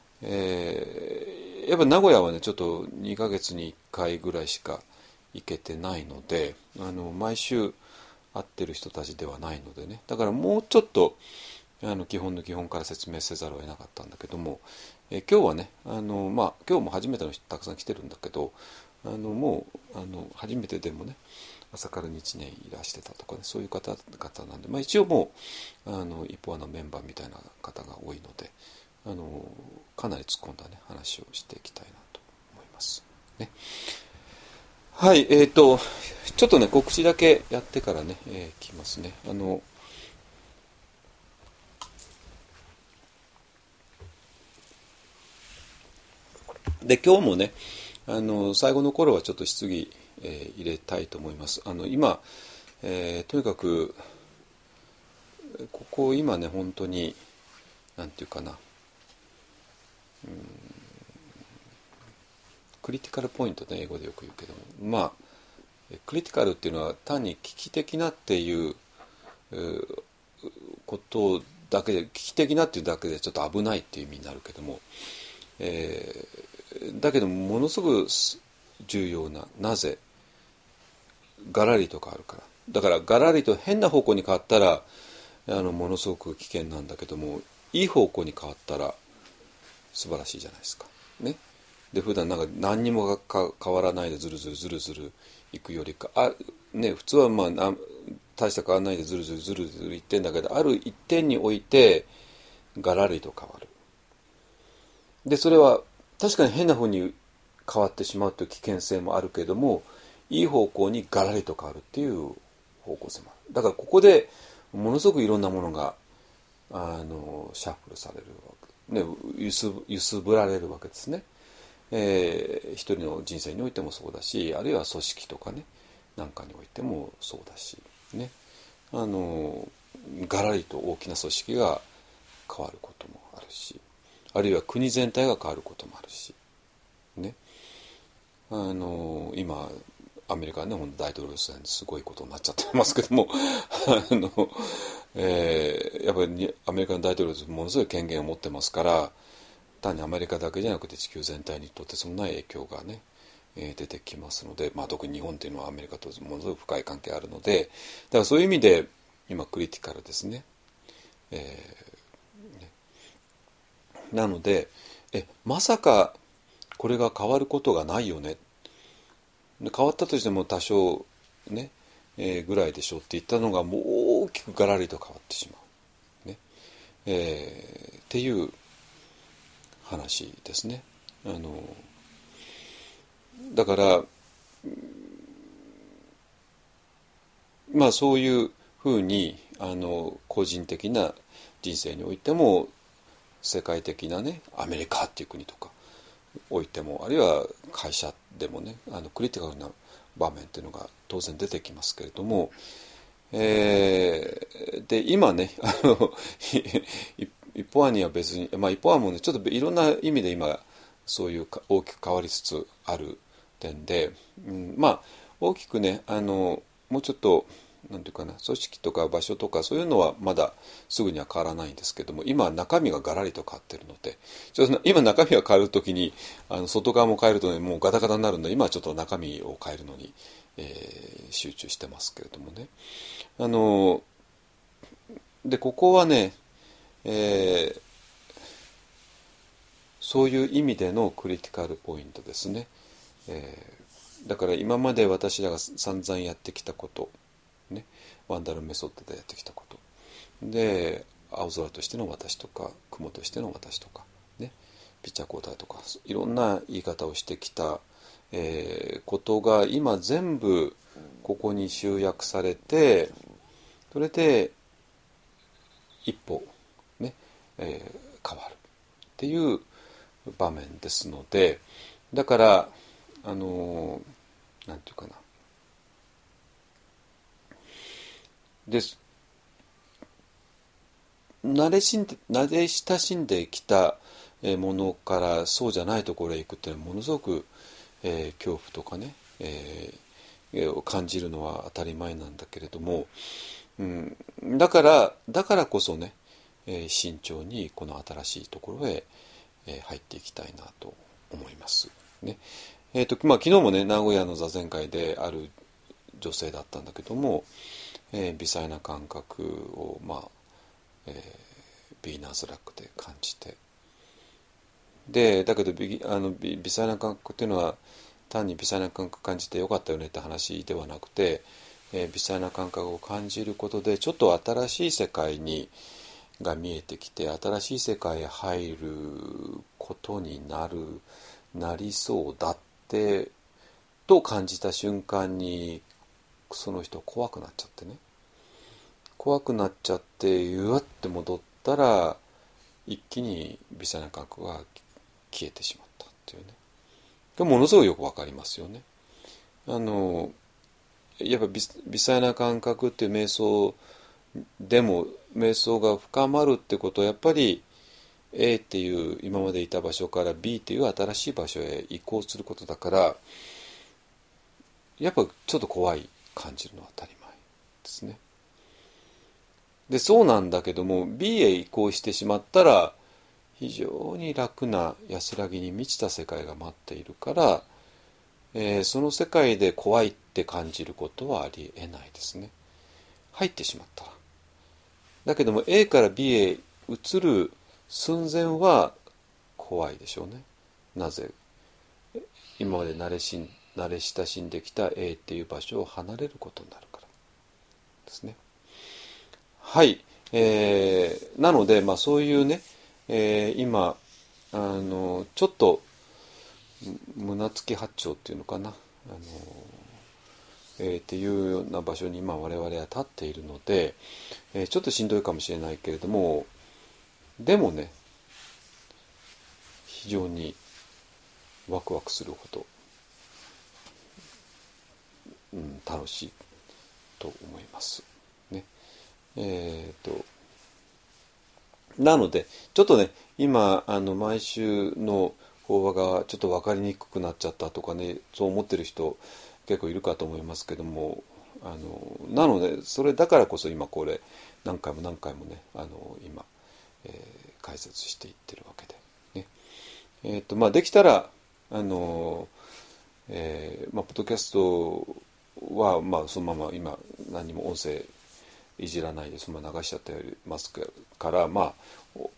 えー、やっぱ名古屋はねちょっとにかげつにいっかいぐらいしか行けてないので、あの毎週会ってる人たちではないのでね、だからもうちょっとあの基本の基本から説明せざるを得なかったんだけども、え今日はねあの、まあ、今日も初めての人たくさん来てるんだけど、あのもうあの初めてでもね朝からいちねんいらしてたとかねそういう方々なんで、まあ、一応もうあの一方のメンバーみたいな方が多いので、あのかなり突っ込んだね話をしていきたいなと思いますね。はい、えーと、ちょっとね、告知だけやってからね、えー、来ますね。あの、で、今日もね、あの、最後の頃はちょっと質疑、えー、入れたいと思います。あの、今、えー、とにかく、ここ今ね、本当に、なんていうかな、うん、クリティカルポイントね、英語でよく言うけども、まあ、クリティカルっていうのは単に危機的なっていうことだけで、危機的なっていうだけでちょっと危ないっていう意味になるけども、えー、だけどものすごく重要な、なぜガラリと変わるから、だからガラリと変な方向に変わったらあのものすごく危険なんだけども、いい方向に変わったら素晴らしいじゃないですかね。で普段なんか何にもか変わらないでずるずるずるずるいくよりか、あ、ね、普通はまあ大した変わらないでずるずるずるずるいってんだけど、ある一点においてガラリと変わる。でそれは確かに変な風に変わってしまうという危険性もあるけれども、いい方向にガラリと変わるっていう方向性もある。だからここでものすごくいろんなものがあのシャッフルされるわけ、ね、揺す揺すぶられるわけですね。えー、一人の人生においてもそうだし、あるいは組織とかねなんかにおいてもそうだしね、あのガラリと大きな組織が変わることもあるし、あるいは国全体が変わることもあるしね、あの今アメリカはね大統領選ですごいことになっちゃってますけどもあの、えー、やっぱりアメリカの大統領はものすごい権限を持ってますから、単にアメリカだけじゃなくて地球全体にとってそんな影響がね、えー、出てきますので、まあ、特に日本というのはアメリカとものすごく深い関係あるので、だからそういう意味で今クリティカルですね。えー、ねなのでえまさかこれが変わることがないよねっで変わったとしても多少ね、えー、ぐらいでしょうって言ったのがもう大きくガラリと変わってしまう、ねえー、っていう話ですね。あのだからまあそういうふうにあの個人的な人生においても世界的なねアメリカっていう国とかおいても、あるいは会社でもねあのクリティカルな場面っていうのが当然出てきますけれども、えー、で今ねあの一方案には別に、まあ、一方案もねちょっといろんな意味で今そういう大きく変わりつつある点で、うん、まあ大きくねあのもうちょっとなんていうかな組織とか場所とかそういうのはまだすぐには変わらないんですけども、今中身がガラリと変わってるので、ちょっと今中身が変わるときにあの外側も変えると、ね、もうガタガタになるので、今はちょっと中身を変えるのに、えー、集中してますけれどもね。あのでここはね、えー、そういう意味でのクリティカルポイントですね。えー、だから今まで私らが散々やってきたことね、ワンダルメソッドでやってきたことで、青空としての私とか雲としての私とかね、ピッチャー交代とかいろんな言い方をしてきた、えー、ことが今全部ここに集約されて、それで一歩ね、えー、変わるっていう場面ですので、だからあのー、なんていうかなです慣れしんで慣れ親しんできたものからそうじゃないところへ行くっていうのはものすごく、えー、恐怖とかね、えー、を感じるのは当たり前なんだけれども、うん、だからだからこそね、えー、慎重にこの新しいところへ、えー、入っていきたいなと思いますね。えーとまあ、昨日もね名古屋の座禅会である女性だったんだけども、えー、微細な感覚を、まあえー、ビーナーズラックで感じて、でだけど微あの微細な感覚っていうのは単に微細な感覚感じてよかったよねって話ではなくて、えー、微細な感覚を感じることでちょっと新しい世界にが見えてきて、新しい世界へ入ることになるなりそうだってと感じた瞬間にその人怖くなっちゃってね怖くなっちゃってうわって戻ったら一気に微細な感覚が消えてしまったっていうね。これものすごいよくわかりますよね。あのやっぱ微細な感覚っていう瞑想でも瞑想が深まるってことはやっぱり A っていう今までいた場所から B っていう新しい場所へ移行することだから、やっぱちょっと怖い感じるのは当たり前ですね。でそうなんだけども B へ移行してしまったら非常に楽な安らぎに満ちた世界が待っているから、えー、その世界で怖いって感じることはありえないですね。入ってしまったら。だけども A から B へ移る寸前は怖いでしょうね。なぜ今まで慣れしん慣れ親しんできた A っていう場所を離れることになるからですね。はい、えー、なので、まあ、そういうね、えー、今あのちょっと胸つき八丁っていうのかな、あの、えー、っていうような場所に今我々は立っているので、えー、ちょっとしんどいかもしれないけれども、でもね非常にワクワクするほど、うん、楽しいと思いますね。えー、となのでちょっとね今あの毎週の法話がちょっと分かりにくくなっちゃったとかね、そう思ってる人結構いるかと思いますけども、あのなのでそれだからこそ今これ何回も何回もねあの今、えー、解説していってるわけで、ねえーとまあ、できたらあの、えーまあ、ポッドキャストは、まあ、そのまま今何も音声いじらないでそのまま流しちゃってますから、まあ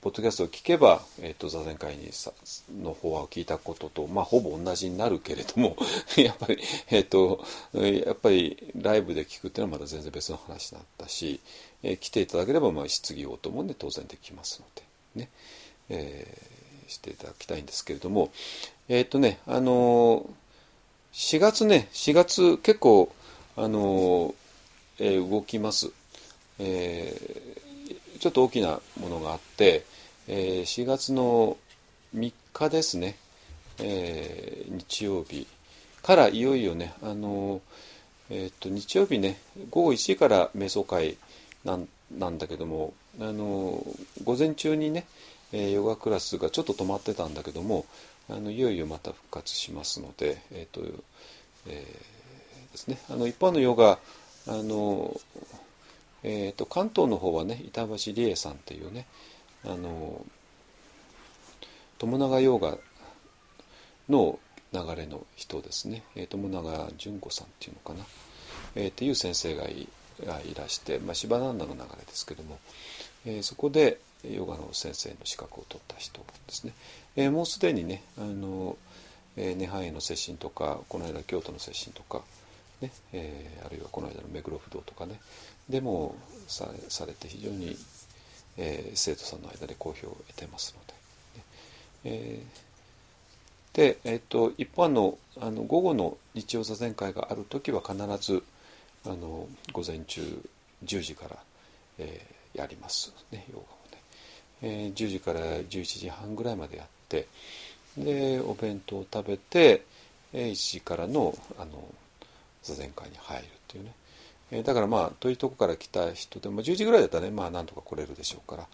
ポッドキャストを聞けば、えー、と座禅会にさの法話を聞いたことと、まあ、ほぼ同じになるけれどもやっぱり、えー、とやっぱりライブで聞くっていうのはまた全然別の話だったし、えー、来ていただければ、まあ、質疑応答もね当然できますのでね、えー、していただきたいんですけれども、えっ、とねあのー、しがつねしがつ結構あのーえー、動きます、えー、ちょっと大きなものがあって、えー、しがつのみっかですね、えー、日曜日からいよいよね、あのーえー、と日曜日ねごごいちじから瞑想会なんなんだけども、あのー、午前中にね、えー、ヨガクラスがちょっと止まってたんだけども、あのいよいよまた復活しますので、えーとえー、ですね、あの一般のヨガあの、えー、と関東の方はね板橋理恵さんっていうね、あの友永ヨガの流れの人ですね、えー、友永純子さんっていうのかな、えー、っていう先生が い, がいらして、まあ、シバナンダの流れですけども、えー、そこでヨガの先生の資格を取った人ですね、えー、もうすでにねあの、えー、涅槃への接心とかこの間京都の接心とかねえー、あるいはこの間の目黒不動とかねでも さ, されて非常に、えー、生徒さんの間で好評を得てますので、ねえー、で、えー、と一般 の, あの午後の日曜座禅会があるときは必ずあの午前中じゅうじから、えー、やりますね、ヨガをね、えー、じゅうじからじゅういちじはんぐらいまでやって、でお弁当を食べて、えー、いちじからのあの座禅会に入るっていうね、えー、だからまあ遠いとこから来た人でもじゅうじぐらいだったらねまあなんとか来れるでしょうから、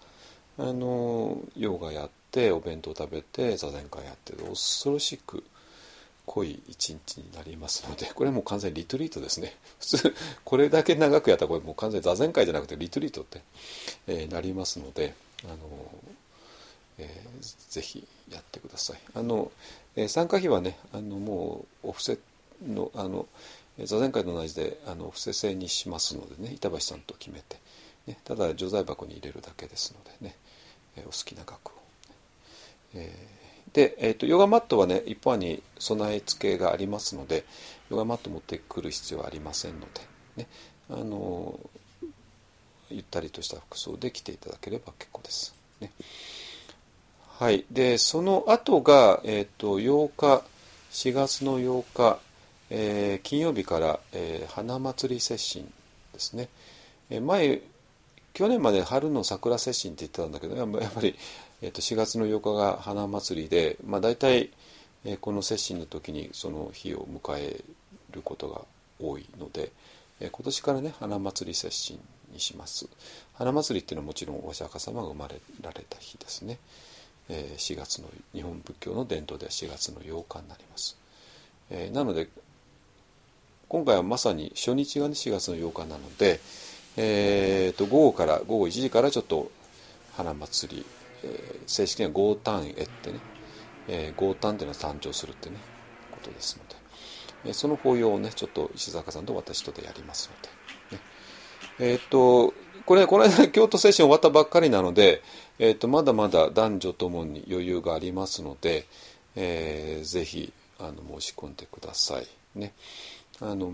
あのヨガやってお弁当食べて座禅会やって恐ろしく濃い一日になりますので、これはもう完全にリトリートですね。普通これだけ長くやったらこれもう完全に座禅会じゃなくてリトリートって、えー、なりますので、あの、えー、ぜひやってください。あの、えー、参加費はねあのもうお布施のあの座禅会と同じであの布施制にしますのでね、板橋さんと決めて、ね、ただ除財箱に入れるだけですのでね、えー、お好きな額を、えー、で、えーと、ヨガマットはね一般に備え付けがありますのでヨガマット持ってくる必要はありませんので、ね、あのゆったりとした服装で来ていただければ結構です、ね、はい。でその後が、えーと、ようかしがつのようかえー、金曜日から、えー、花祭り接心ですね、えー、前去年まで春の桜接心って言ってたんだけどやっぱり、えー、としがつのようかが花祭りで、まあ、大体、えー、この接心の時にその日を迎えることが多いので、えー、今年からね花祭り接心にします。花祭りっていうのはもちろんお釈迦様が生まれられた日ですね、えー、しがつの日本仏教の伝統ではしがつのようかになります、えー、なので今回はまさに初日が、ね、しがつのようかなので、えー、と午後から午後いちじからちょっと花祭り、えー、正式にはゴータンエってね、えー、ゴータンっていうのは誕生するってねことですので、えー、その法要をねちょっと石坂さんと私とでやりますので、ね、えっ、ー、とこれこの間京都セッション終わったばっかりなので、えー、とまだまだ男女ともに余裕がありますので、えー、ぜひあの申し込んでくださいね。あの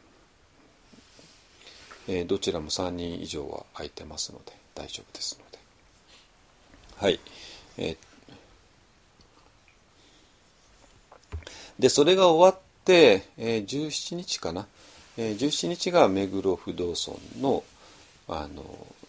えー、どちらもさんにん以上は空いてますので大丈夫ですので、はい、えー、でそれが終わって、えー、じゅうしちにちかな、えー、じゅうしちにちが目黒不動尊のあの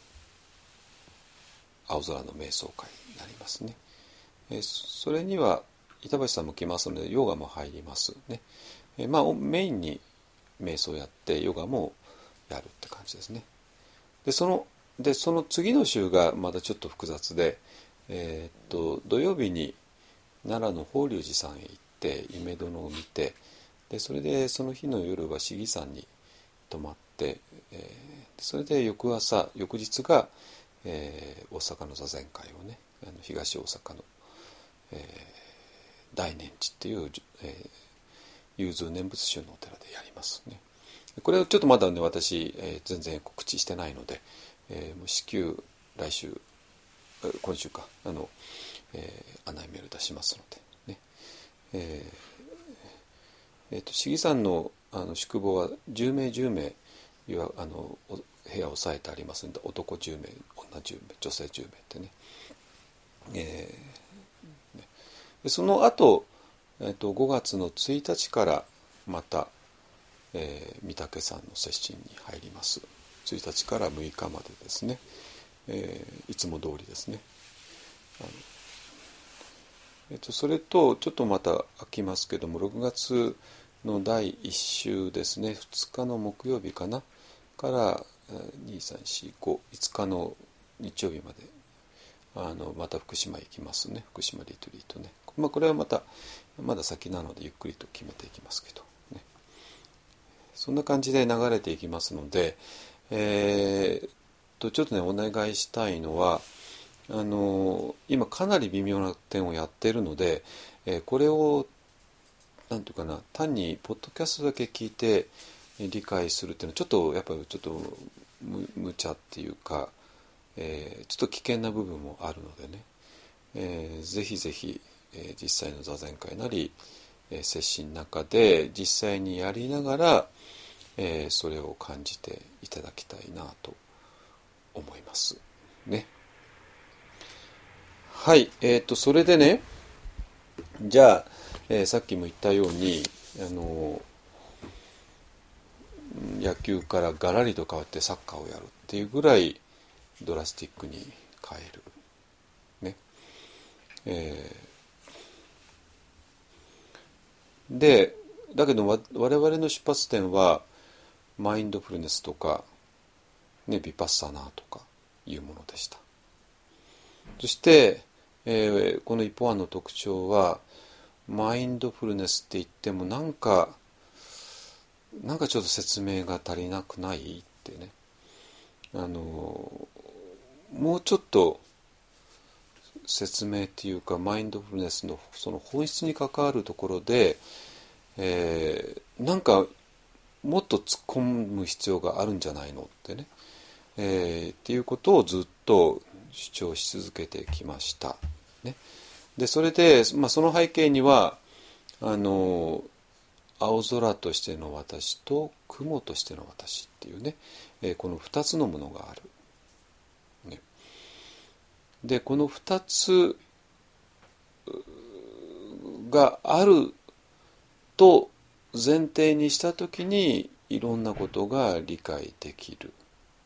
青空の瞑想会になりますね、えー、それには板橋さんも来ますのでヨガも入りますね。えー、まあメインに瞑想やってヨガもやるって感じですね。でそのでその次の週がまだちょっと複雑で、えー、っと土曜日に奈良の法隆寺さんへ行って夢殿を見て、でそれでその日の夜は市議山に泊まって、えー、それで翌朝翌日が、えー、大阪の座禅会をねあの東大阪の、えー、大念寺っていう、えー融通念仏宗のお寺でやりますね。これをちょっとまだね私、えー、全然告知してないので、えー、もう至急来週今週かあの、えー、案内メール出しますのでね。えーえー、と市議さんのあの宿坊はじゅうめいじゅうめいいわあの部屋を抑えてありますので、男じゅうめい女じゅうめい女性じゅうめいってね。えー、ねでその後、えー、とごがつのついたちからまた、えー、御嶽山の接心に入ります。ついたちからむいかまでですね、えー、いつも通りですね。あのえー、とそれとちょっとまた空きますけども、ろくがつのだいいっ週ですね、ふつかの木曜日かなからにさんしごいつかの日曜日まであのまた福島行きますね。福島リトリートね、まあ、これはまたまだ先なのでゆっくりと決めていきますけどね。そんな感じで流れていきますので、えー、とちょっとねお願いしたいのは、あの今かなり微妙な点をやっているので、えー、これをなんていうかな、単にポッドキャストだけ聞いて理解するっていうのはちょっとやっぱりちょっとむ無茶っていうか、えー、ちょっと危険な部分もあるのでね、えー、ぜひぜひ、えー、実際の座禅会なり、えー、接心の中で実際にやりながら、えー、それを感じていただきたいなと思いますね。はい、えーとそれでね、じゃあ、えー、さっきも言ったようにあの野球からガラリと変わってサッカーをやるっていうぐらいドラスティックに変えるね。えー、でだけど我々の出発点はマインドフルネスとか、ね、ビパッサナーとかいうものでした。そして、えー、この一方案の特徴はマインドフルネスって言ってもなんかなんかちょっと説明が足りなくないってね、あのもうちょっと説明っていうかマインドフルネスのその本質に関わるところで、えー、なんかもっと突っ込む必要があるんじゃないのってね、えー、っていうことをずっと主張し続けてきましたね。でそれで、まあ、その背景にはあの青空としての私と雲としての私っていうね、えー、このふたつのものがある、ね、でこのふたつがあると前提にしたときにいろんなことが理解できる。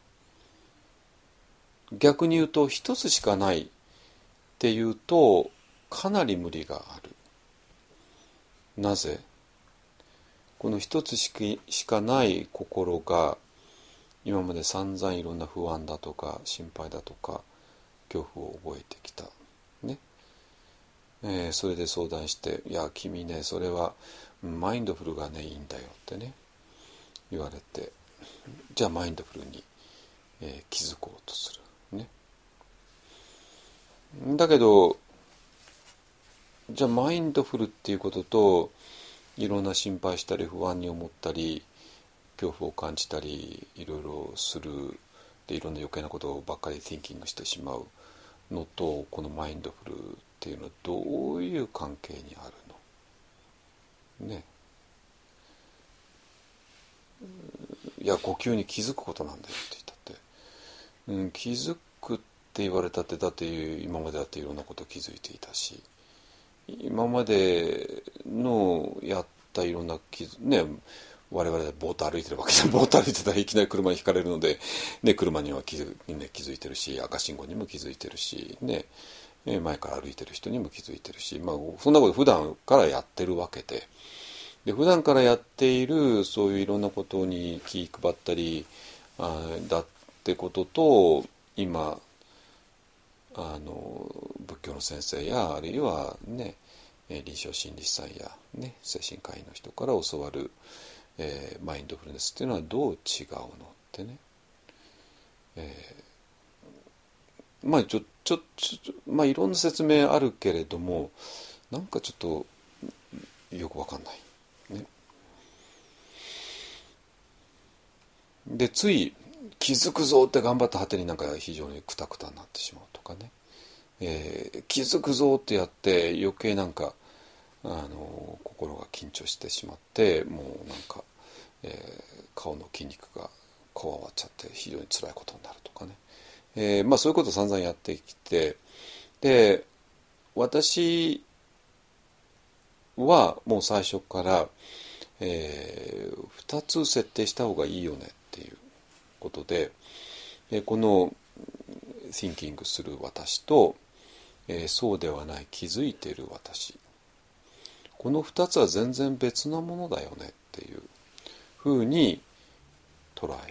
逆に言うと一つしかないっていうとかなり無理がある。なぜ？この一つしかない心が今まで散々いろんな不安だとか心配だとか恐怖を覚えてきたね、えー、それで相談して「いや君ねそれはマインドフルがねいいんだよ」ってね言われて、じゃあマインドフルに、えー、気づこうとするね。だけどじゃあマインドフルっていうことといろんな心配したり不安に思ったり恐怖を感じたりいろいろするでいろんな余計なことばっかり thinking してしまうのとこのマインドフルっていうのはどういう関係にあるのね。いや呼吸に気づくことなんだよって言ったって、うん、気づくって言われたってだって今までだっていろんなこと気づいていたし今までのやったいろんな気ね我々でボーッと歩いてるわけじゃボーッと歩いてたらいきなり車にひかれるので、ね、車には気づ、ね、気づいてるし赤信号にも気づいてるし、ね、前から歩いてる人にも気づいてるし、まあ、そんなこと普段からやってるわけで、で普段からやっているそういういろんなことに気配ったりあだってことと今あの仏教の先生やあるいはね臨床心理士さんや、ね、精神科医の人から教わる、えー、マインドフルネスっていうのはどう違うのってね、えー、まあちょちょちょまあいろんな説明あるけれどもなんかちょっとよくわかんないね。でつい気づくぞって頑張った果てになんか非常にクタクタになってしまうとかね、 えー、気づくぞってやって余計なんかあの心が緊張してしまってもうなんか、えー、顔の筋肉がこわわっちゃって非常に辛いことになるとかね、えー、まあそういうことを散々やってきて、で私はもう最初から、えー、ふたつ設定した方がいいよねっていうことで、えー、この Thinking する私と、えー、そうではない気づいている私、このふたつは全然別なものだよねっていうふうに捉え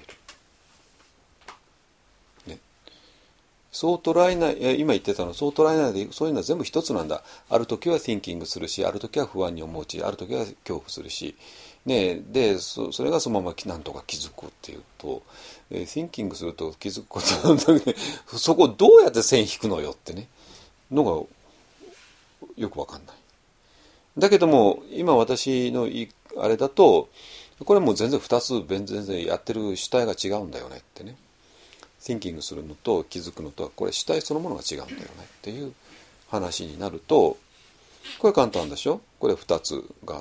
る、ね、そう捉えない、今言ってたのそう捉えないで、そういうのは全部一つなんだ。ある時は Thinking するし、ある時は不安に思うし、ある時は恐怖するし、ね、で そ, それがそのままなんとか気づくっていうと、えー、Thinking すると気づくことなんだけどそこをどうやって線引くのよってねのがよくわかんない。だけども今私のあれだとこれはもう全然ふたつ全然やってる主体が違うんだよねってね。Thinking するのと気づくのとはこれ主体そのものが違うんだよねっていう話になると、これ簡単でしょ。これふたつがあって、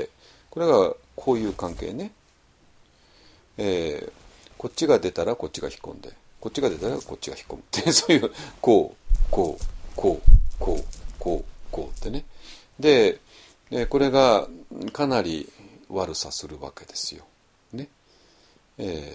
これがこういう関係ね、えー、こっちが出たらこっちが引っ込んで、こっちが出たらこっちが引っ込むってそういうこうこうこうこうこうこうってね。ででこれがかなり悪さするわけですよね、え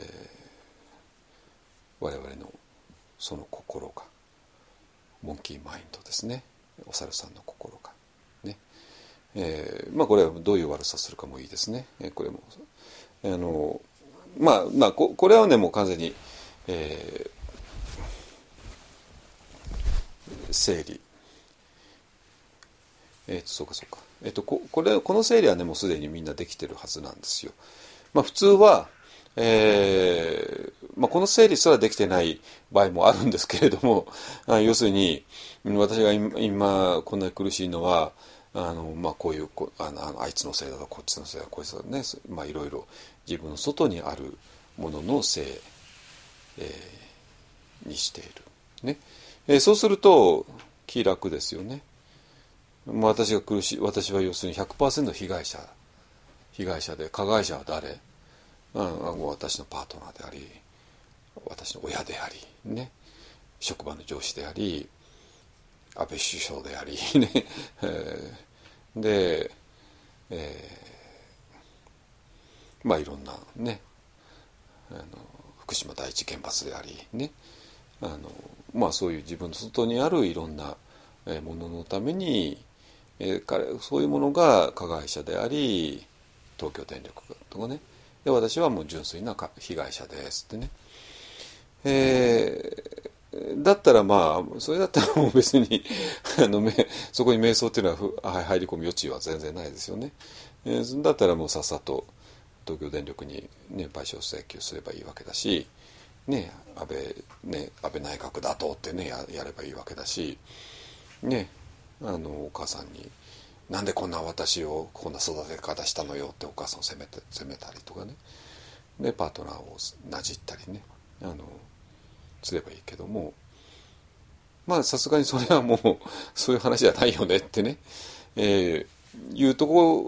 ー、我々のその心がモンキーマインドですね、お猿さんの心がね、えー、まあこれはどういう悪さするかもいいですね、えー、これもあのまあまあ こ, これはねもう完全に、えー、整理えー、とそうかそうか、えー、と こ, こ, れこの整理はねもうすでにみんなできてるはずなんですよ。まあ普通は、えーまあ、この整理すらできてない場合もあるんですけれども、あ要するに私が 今, 今こんなに苦しいのはあの、まあ、こういうこ あ, のあいつのせいだとこっちのせいだこいつだね、まあいろいろ自分の外にあるもののせい、えー、にしている、ねえー、そうすると気楽ですよね。私が苦しい、私は要するに ひゃくパーセント 被害者被害者で、加害者は誰、うん、私のパートナーであり私の親であり、ね、職場の上司であり安倍首相でありね、えー、で、えー、まあいろんなねあの福島第一原発でありね、あのまあそういう自分の外にあるいろんなもののためにえー、彼そういうものが加害者であり東京電力とかね、で私はもう純粋な被害者ですってね、えー、だったらまあそれだったらもう別にあのそこに瞑想っていうのは入り込む余地は全然ないですよね、えー、だったらもうさっさと東京電力に、ね、賠償請求すればいいわけだし、ね、安倍、ね、安倍内閣だとってね や, やればいいわけだしね、あのお母さんになんでこんな私をこんな育て方したのよってお母さんを責めて責めたりとかね、でパートナーをなじったりねあのすればいいけども、まあさすがにそれはもうそういう話じゃないよねってね、えー、いうとこ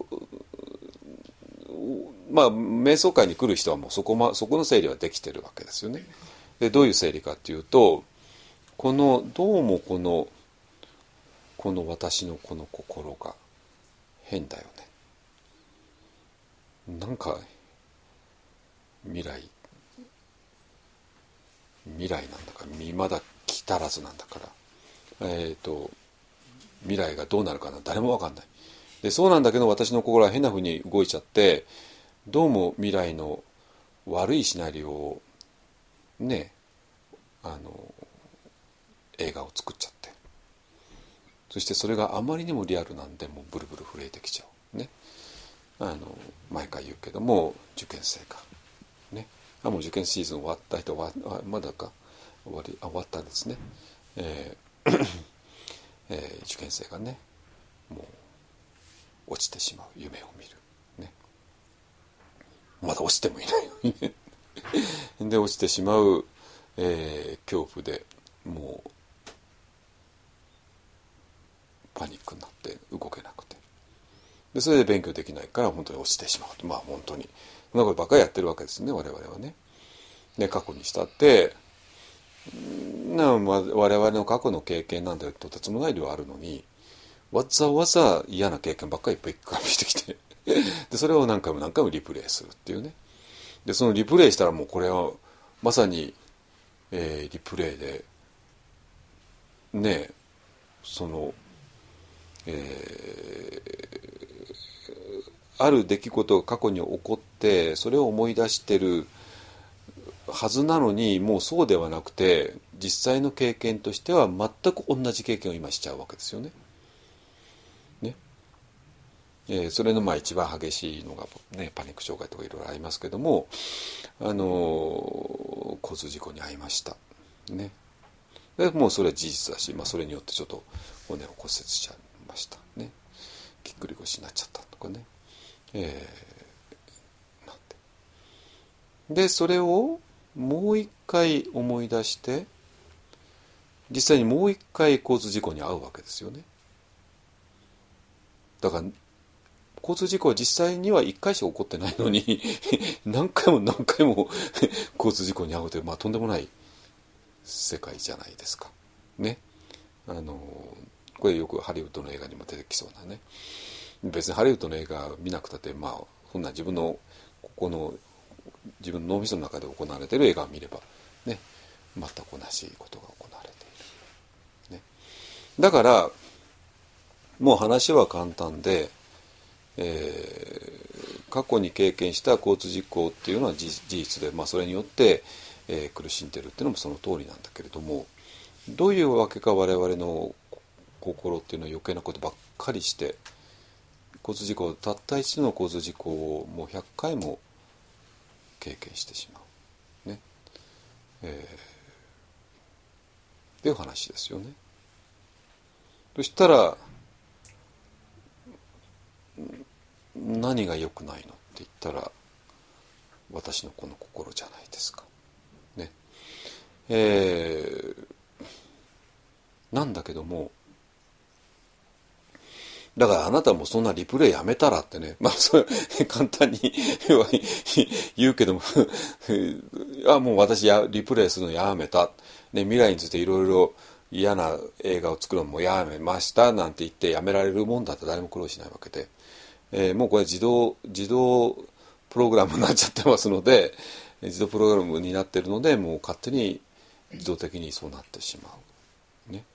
まあ瞑想会に来る人はもうそこ、ま、そこの整理はできてるわけですよね。でどういう整理かっていうと、このどうもこのこの私のこの心が変だよね。なんか未来未来なんだから未だ来たらずなんだから、えっと未来がどうなるかな誰も分かんない。でそうなんだけど私の心は変な風に動いちゃって、どうも未来の悪いシナリオをねあの映画を作っちゃって。そしてそれがあまりにもリアルなんでもうブルブル震えてきちゃうね。あの毎回言うけども受験生かね、あもう受験シーズン終わった人はまだか終わりあ終わったんですね、えーえー、受験生がねもう落ちてしまう夢を見るね、まだ落ちてもいないのにねで落ちてしまう、えー、恐怖でもうパニックになって動けなくて、でそれで勉強できないから本当に落ちてしまう。まあ本当にそんなことばっかりやってるわけですね、我々はね。で過去にしたってな我々の過去の経験なんてとてつもない量あるのに、わざわざ嫌な経験ばっかりいっぱい一回してきてでそれを何回も何回もリプレイするっていうね。でそのリプレイしたらもうこれはまさに、えー、リプレイでねその、えー、ある出来事が過去に起こってそれを思い出してるはずなのに、もうそうではなくて実際の経験としては全く同じ経験を今しちゃうわけですよね。ね、えー、それのまあ一番激しいのが、ね、パニック障害とかいろいろありますけども、あのー、交通事故に遭いました。ね、でもうそれは事実だし、まあ、それによってちょっと骨を骨折しちゃいましたね。ぎっくり腰になっちゃったとかね、えー、なんてでそれをもう一回思い出して実際にもう一回交通事故に遭うわけですよね。だから交通事故は実際にはいっかいしか起こってないのに何回も何回も交通事故に遭うという、まあ、とんでもない世界じゃないですかね。あのこれよくハリウッドの映画にも出てきそうなね。別にハリウッドの映画見なくたって、まあそんな自分のここの自分の脳みその中で行われている映画を見ればね、全く同じことが行われている、ね、だからもう話は簡単で、えー、過去に経験した交通事故っていうのは事実で、まあ、それによって、えー、苦しんでるっていうのもその通りなんだけれども、どういうわけか我々の心っていうのは余計なことばっかりして、交通事故たった一度の交通事故をもうひゃっかいも経験してしまうね、えー、っていう話ですよね。そしたら何が良くないのって言ったら私のこの心じゃないですかね。えー、なんだけども、だからあなたもそんなリプレイやめたらってね、まあそれ簡単に言うけどもあもう私やリプレイするのやめた、ね、未来についていろいろ嫌な映画を作るのもやめましたなんて言ってやめられるもんだって誰も苦労しないわけで、えー、もうこれ自動自動プログラムになっちゃってますので、自動プログラムになってるのでもう勝手に自動的にそうなってしまうね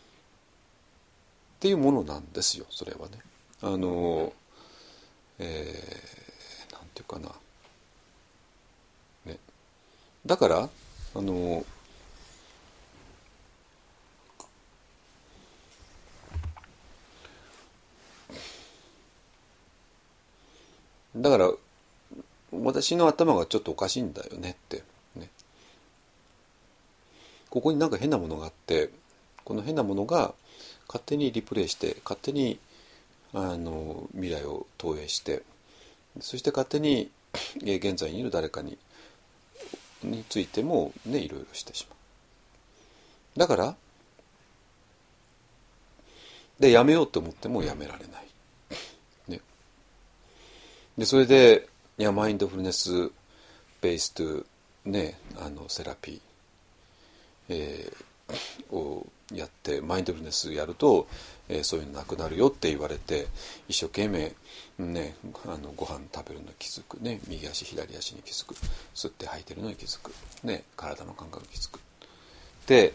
っていうものなんですよ。それはね、あのえー、なんていうかな、ね、だからあのだから私の頭がちょっとおかしいんだよねって、ね、ここになんか変なものがあって、この変なものが勝手にリプレイして勝手にあの未来を投影して、そして勝手に現在にいる誰かにについてもねいろいろしてしまう。だからでやめようと思ってもやめられない、ね、でそれでいやマインドフルネスベースとねあのセラピー、えー、をやってマインドフルネスやると、えー、そういうのなくなるよって言われて一生懸命ねあのご飯食べるのに気づくね、右足左足に気づく、吸って吐いてるのに気づくね、体の感覚に気づくで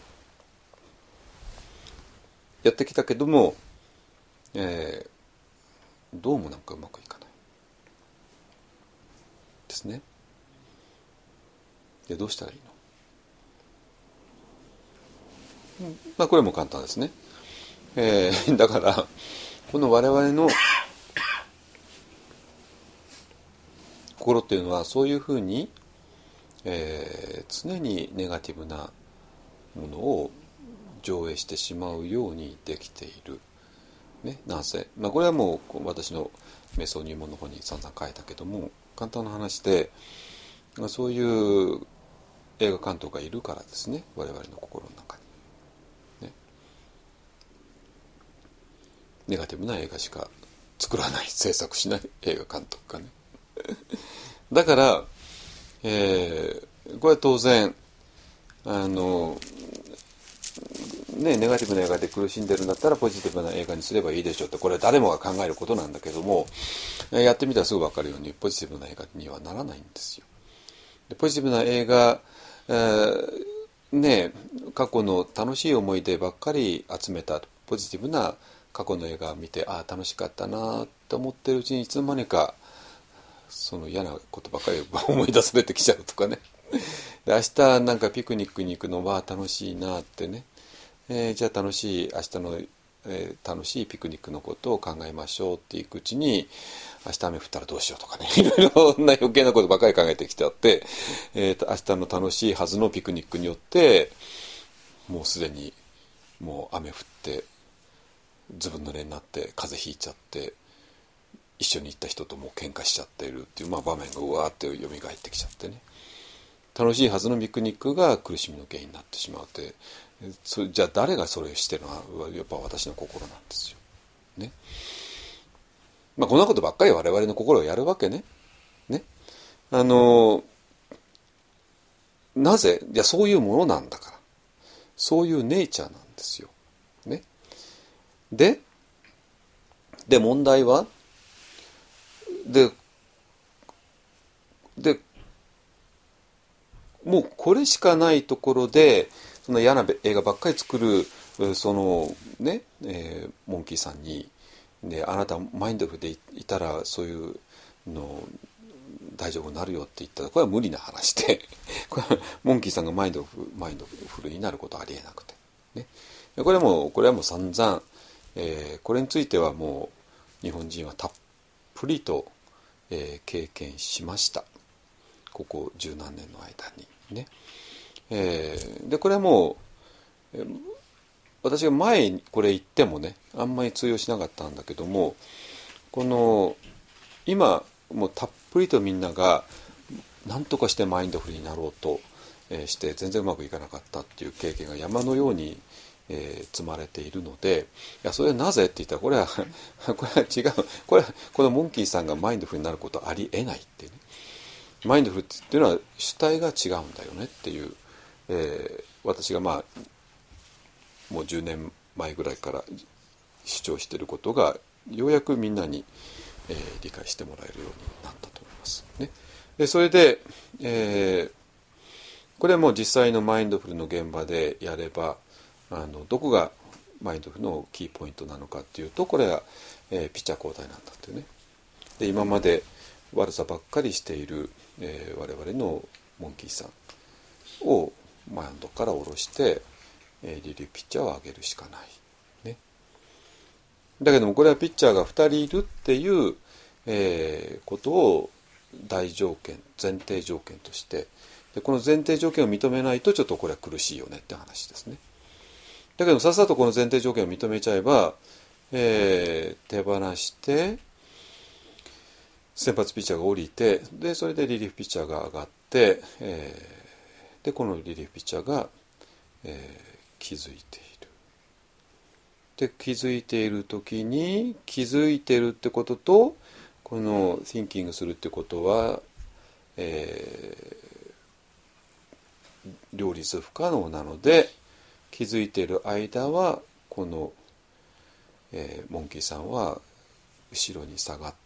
やってきたけども、えー、どうもなんかうまくいかないですね。でどうしたらいいの？まあこれも簡単ですね。えー、だからこの我々の心っていうのはそういうふうに、えー、常にネガティブなものを上映してしまうようにできている、ね、なぜ、まあ、これはもう私の瞑想入門の方に散々書いたけども、簡単な話でそういう映画監督がいるからですね、我々の心の中に、ね、 ネガティブな映画しか作らない、制作しない映画監督がねだから、えー、これは当然あのね、ネガティブな映画で苦しんでるんだったらポジティブな映画にすればいいでしょうって、これは誰もが考えることなんだけども、やってみたらすぐ分かるようにポジティブな映画にはならないんですよ。でポジティブな映画、えー、ね過去の楽しい思い出ばっかり集めたポジティブな過去の映画を見て、ああ楽しかったなと思ってるうちにいつの間にかその嫌なことばっかり思い出されてきちゃうとかねで明日なんかピクニックに行くのは楽しいなってね、えー、じゃあ楽しい明日の、えー、楽しいピクニックのことを考えましょうっていくうちに、明日雨降ったらどうしようとかね、いろいろな余計なことばかり考えてきちゃって、えー、明日の楽しいはずのピクニックによってもうすでにもう雨降ってずぶ濡れになって風邪ひいちゃって、一緒に行った人ともう喧嘩しちゃっているっていう、まあ、場面がうわーって蘇ってきちゃってね、楽しいはずのピクニックが苦しみの原因になってしまうって、それじゃあ誰がそれをしてるのはやっぱ私の心なんですよ。ね。まあこんなことばっかり我々の心をやるわけね。ね。あのなぜ？いやそういうものなんだから。そういうネイチャーなんですよ。ね。で、で問題はででもうこれしかないところでその嫌な映画ばっかり作るそのね、えー、モンキーさんに、ね、あなたマインドフルでいたらそういうの大丈夫になるよって言ったらこれは無理な話でこれはモンキーさんがマインドフル、マインドフルになることはありえなくて、ね、これはもうこれはもう散々、えー、これについてはもう日本人はたっぷりと、えー、経験しました。ここ十何年の間にね、えー、でこれはもう、えー、私が前にこれ言ってもねあんまり通用しなかったんだけども、この今もうたっぷりとみんなが何とかしてマインドフルになろうと、えー、して全然うまくいかなかったっていう経験が山のように、えー、積まれているので、いやそれはなぜって言ったらこれはこれは違う、これはこのモンキーさんがマインドフルになることはありえないってね、マインドフルっていうのは主体が違うんだよねっていう、えー、私がまあもうじゅうねんまえぐらいから主張していることがようやくみんなに、えー、理解してもらえるようになったと思いますね。でそれで、えー、これはもう実際のマインドフルの現場でやればあのどこがマインドフルのキーポイントなのかっていうと、これは、えー、ピッチャー交代なんだっていうね。で今まで悪さばっかりしている、えー、我々のモンキーさんをマウンドから下ろして、えー、リリーフピッチャーを上げるしかない、ね、だけどもこれはピッチャーがふたりいるっていう、えー、ことを大条件前提条件として、でこの前提条件を認めないとちょっとこれは苦しいよねって話ですね。だけどさっさとこの前提条件を認めちゃえば、えー、手放して先発ピッチャーが降りて、でそれでリリーフピッチャーが上がって、えー、でこのリリーフピッチャーが、えー、気づいている。で気づいている時に気づいているってこととこの thinking するってことは、えー、両立不可能なので、気づいている間はこの、えー、モンキーさんは後ろに下がって、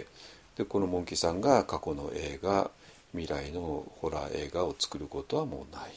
でこのモンキーさんが過去の映画、未来のホラー映画を作ることはもうない、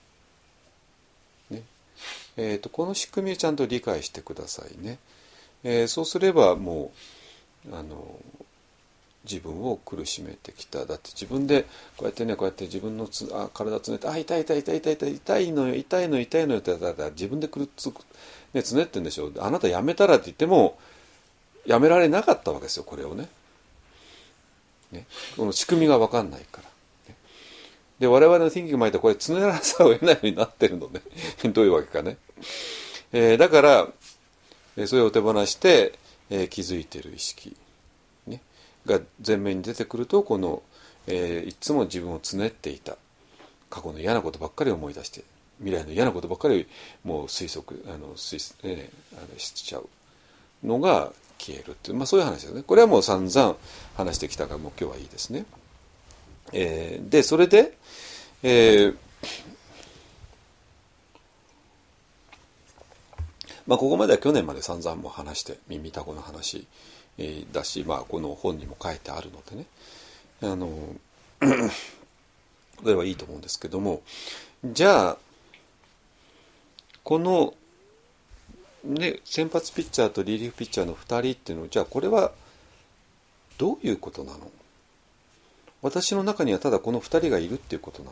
ねえー、とこの仕組みをちゃんと理解してくださいね。えー、そうすればもうあの自分を苦しめてきた。だって自分でこうやってねこうやって自分のつあ体つねってあ痛い痛い痛い痛い痛い痛いのよ痛いの痛いのよって言ったら自分でくるつねつねってんでしょ。あなたやめたらって言ってもやめられなかったわけですよ、これをね。ね、この仕組みが分かんないから、ね、で我々の thinking 前でこれつねらざるを得ないようになってるのでどういうわけかね、えー、だから、えー、それを手放して、えー、気づいている意識、ね、が前面に出てくるとこの、えー、いつも自分をつねっていた過去の嫌なことばっかり思い出して未来の嫌なことばっかりもう推測あの推、えー、あのしちゃうのが消えるっていう、まあ、そういう話ですね。これはもう散々話してきたからもう今日はいいですね。えー、でそれで、えーまあ、ここまでは去年まで散々も話して耳たこの話、えー、だし、まあ、この本にも書いてあるのでね、あのそれはいいと思うんですけども、じゃあこの、ね、先発ピッチャーとリリーフピッチャーのふたりっていうのは、じゃあこれはどういうことなの？私の中にはただこのふたりがいるっていうことなの？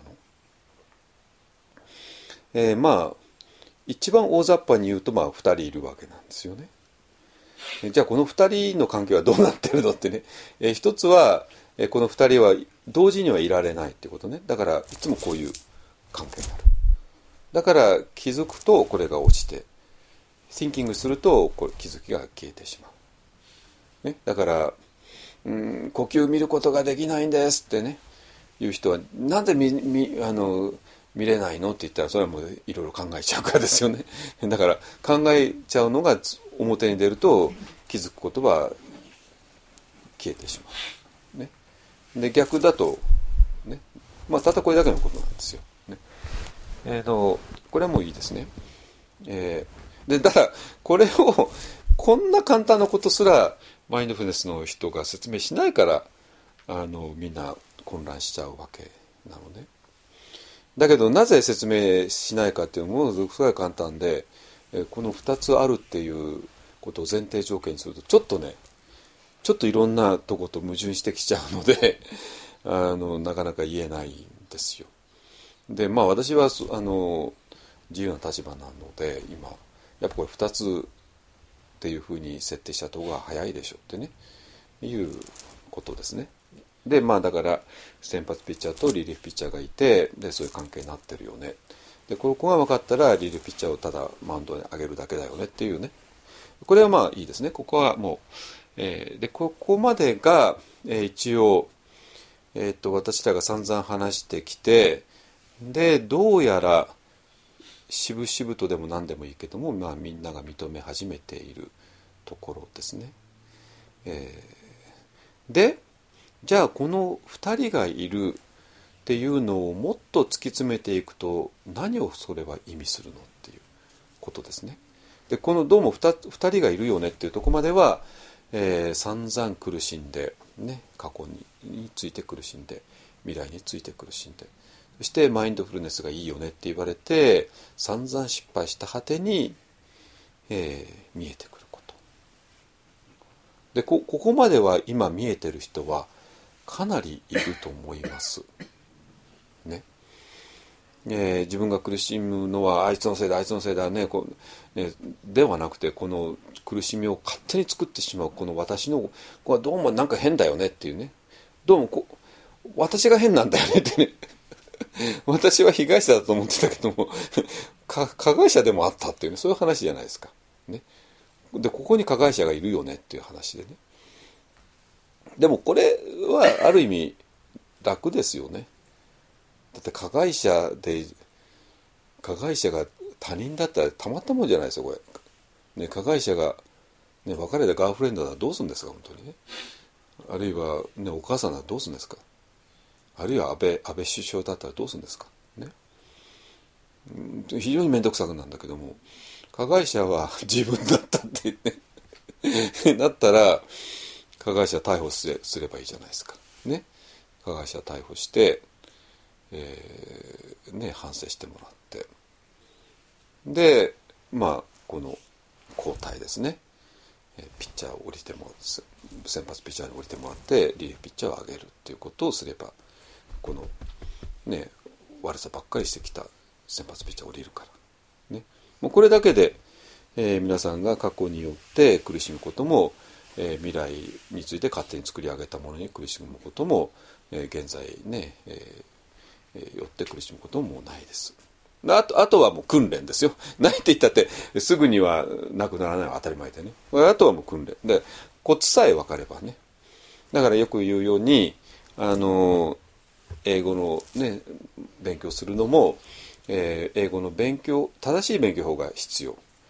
えー、まあ一番大雑把に言うとまあふたりいるわけなんですよね。じゃあこのふたりの関係はどうなってるのってね、えー、一つは、えー、このふたりは同時にはいられないってことね。だからいつもこういう関係になる。だから気づくとこれが落ちて、thinking するとこれ気づきが消えてしまう、ね、だからうーん呼吸見ることができないんですってねいう人は、なんで見見あの見れないのって言ったら、それはもういろいろ考えちゃうからですよね。だから考えちゃうのが表に出ると気づくことは消えてしまう、ね、で逆だと、ね、まあたったこれだけのことなんですよ、ね。えーとこれはもういいですね。えー、でただこれをこんな簡単なことすらマインドフルネスの人が説明しないから、あのみんな混乱しちゃうわけなのね。だけどなぜ説明しないかっていうのもすごい簡単で、このふたつあるっていうことを前提条件にするとちょっとねちょっといろんなとこと矛盾してきちゃうのであのなかなか言えないんですよ。でまあ私はあの自由な立場なので今やっぱこれふたつっていうふうに設定しちゃった方が早いでしょってねいうことですね。でまあだから先発ピッチャーとリリーフピッチャーがいて、でそういう関係になってるよね。でここが分かったらリリーフピッチャーをただマウンドに上げるだけだよねっていうね、これはまあいいですね。ここはもう、えー、でここまでが、えー、一応、えー、と私らが散々話してきて、でどうやら渋々とでも何でもいいけども、まあ、みんなが認め始めているところですね。えー、でじゃあこのふたりがいるっていうのをもっと突き詰めていくと何をそれは意味するのっていうことですね。でこのどうも 2, 2人がいるよねっていうところまでは、えー、散々苦しんで、ね、過去 に, について苦しんで未来について苦しんで、そしてマインドフルネスがいいよねって言われて散々失敗した果てに、えー、見えてくることで こ, ここまでは今見えてる人はかなりいると思いますね。えー、自分が苦しむのはあいつのせいだあいつのせいだね、こうねではなくて、この苦しみを勝手に作ってしまうこの私のこれはどうもなんか変だよねっていうね、どうもこ私が変なんだよねってね私は被害者だと思ってたけども加害者でもあったっていうね、そういう話じゃないですか、ね、でここに加害者がいるよねっていう話でね。でもこれはある意味楽ですよね。だって加害者で加害者が他人だったらたまったもんじゃないですよこれ、ね、加害者が、ね、別れたガーフレンドだらどうするんですか本当にね。あるいは、ね、お母さんだらどうするんですか。あるいは安倍、安倍首相だったらどうするんですか、ね、非常に面倒くさくなんだけども、加害者は自分だったってねなったら加害者逮捕す れ, すればいいじゃないですか、ね、加害者逮捕して、えーね、反省してもらって、でまあこの交代ですね、ピッチャーを降りても先発ピッチャーに降りてもらってリリーフピッチャーを上げるっていうことをすれば、このね悪さばっかりしてきた先発ピッチャーを降りるから、ね、もうこれだけで、えー、皆さんが過去によって苦しむことも、えー、未来について勝手に作り上げたものに苦しむことも、えー、現在ね、えー、よって苦しむことももうないです。あと、あとはもう訓練ですよ。ないって言ったってすぐにはなくならないのは当たり前でね。あとはもう訓練で、コツさえ分かればね。だからよく言うように、あの英語のね勉強するのも、えー、英語の勉強正しい勉強法が必要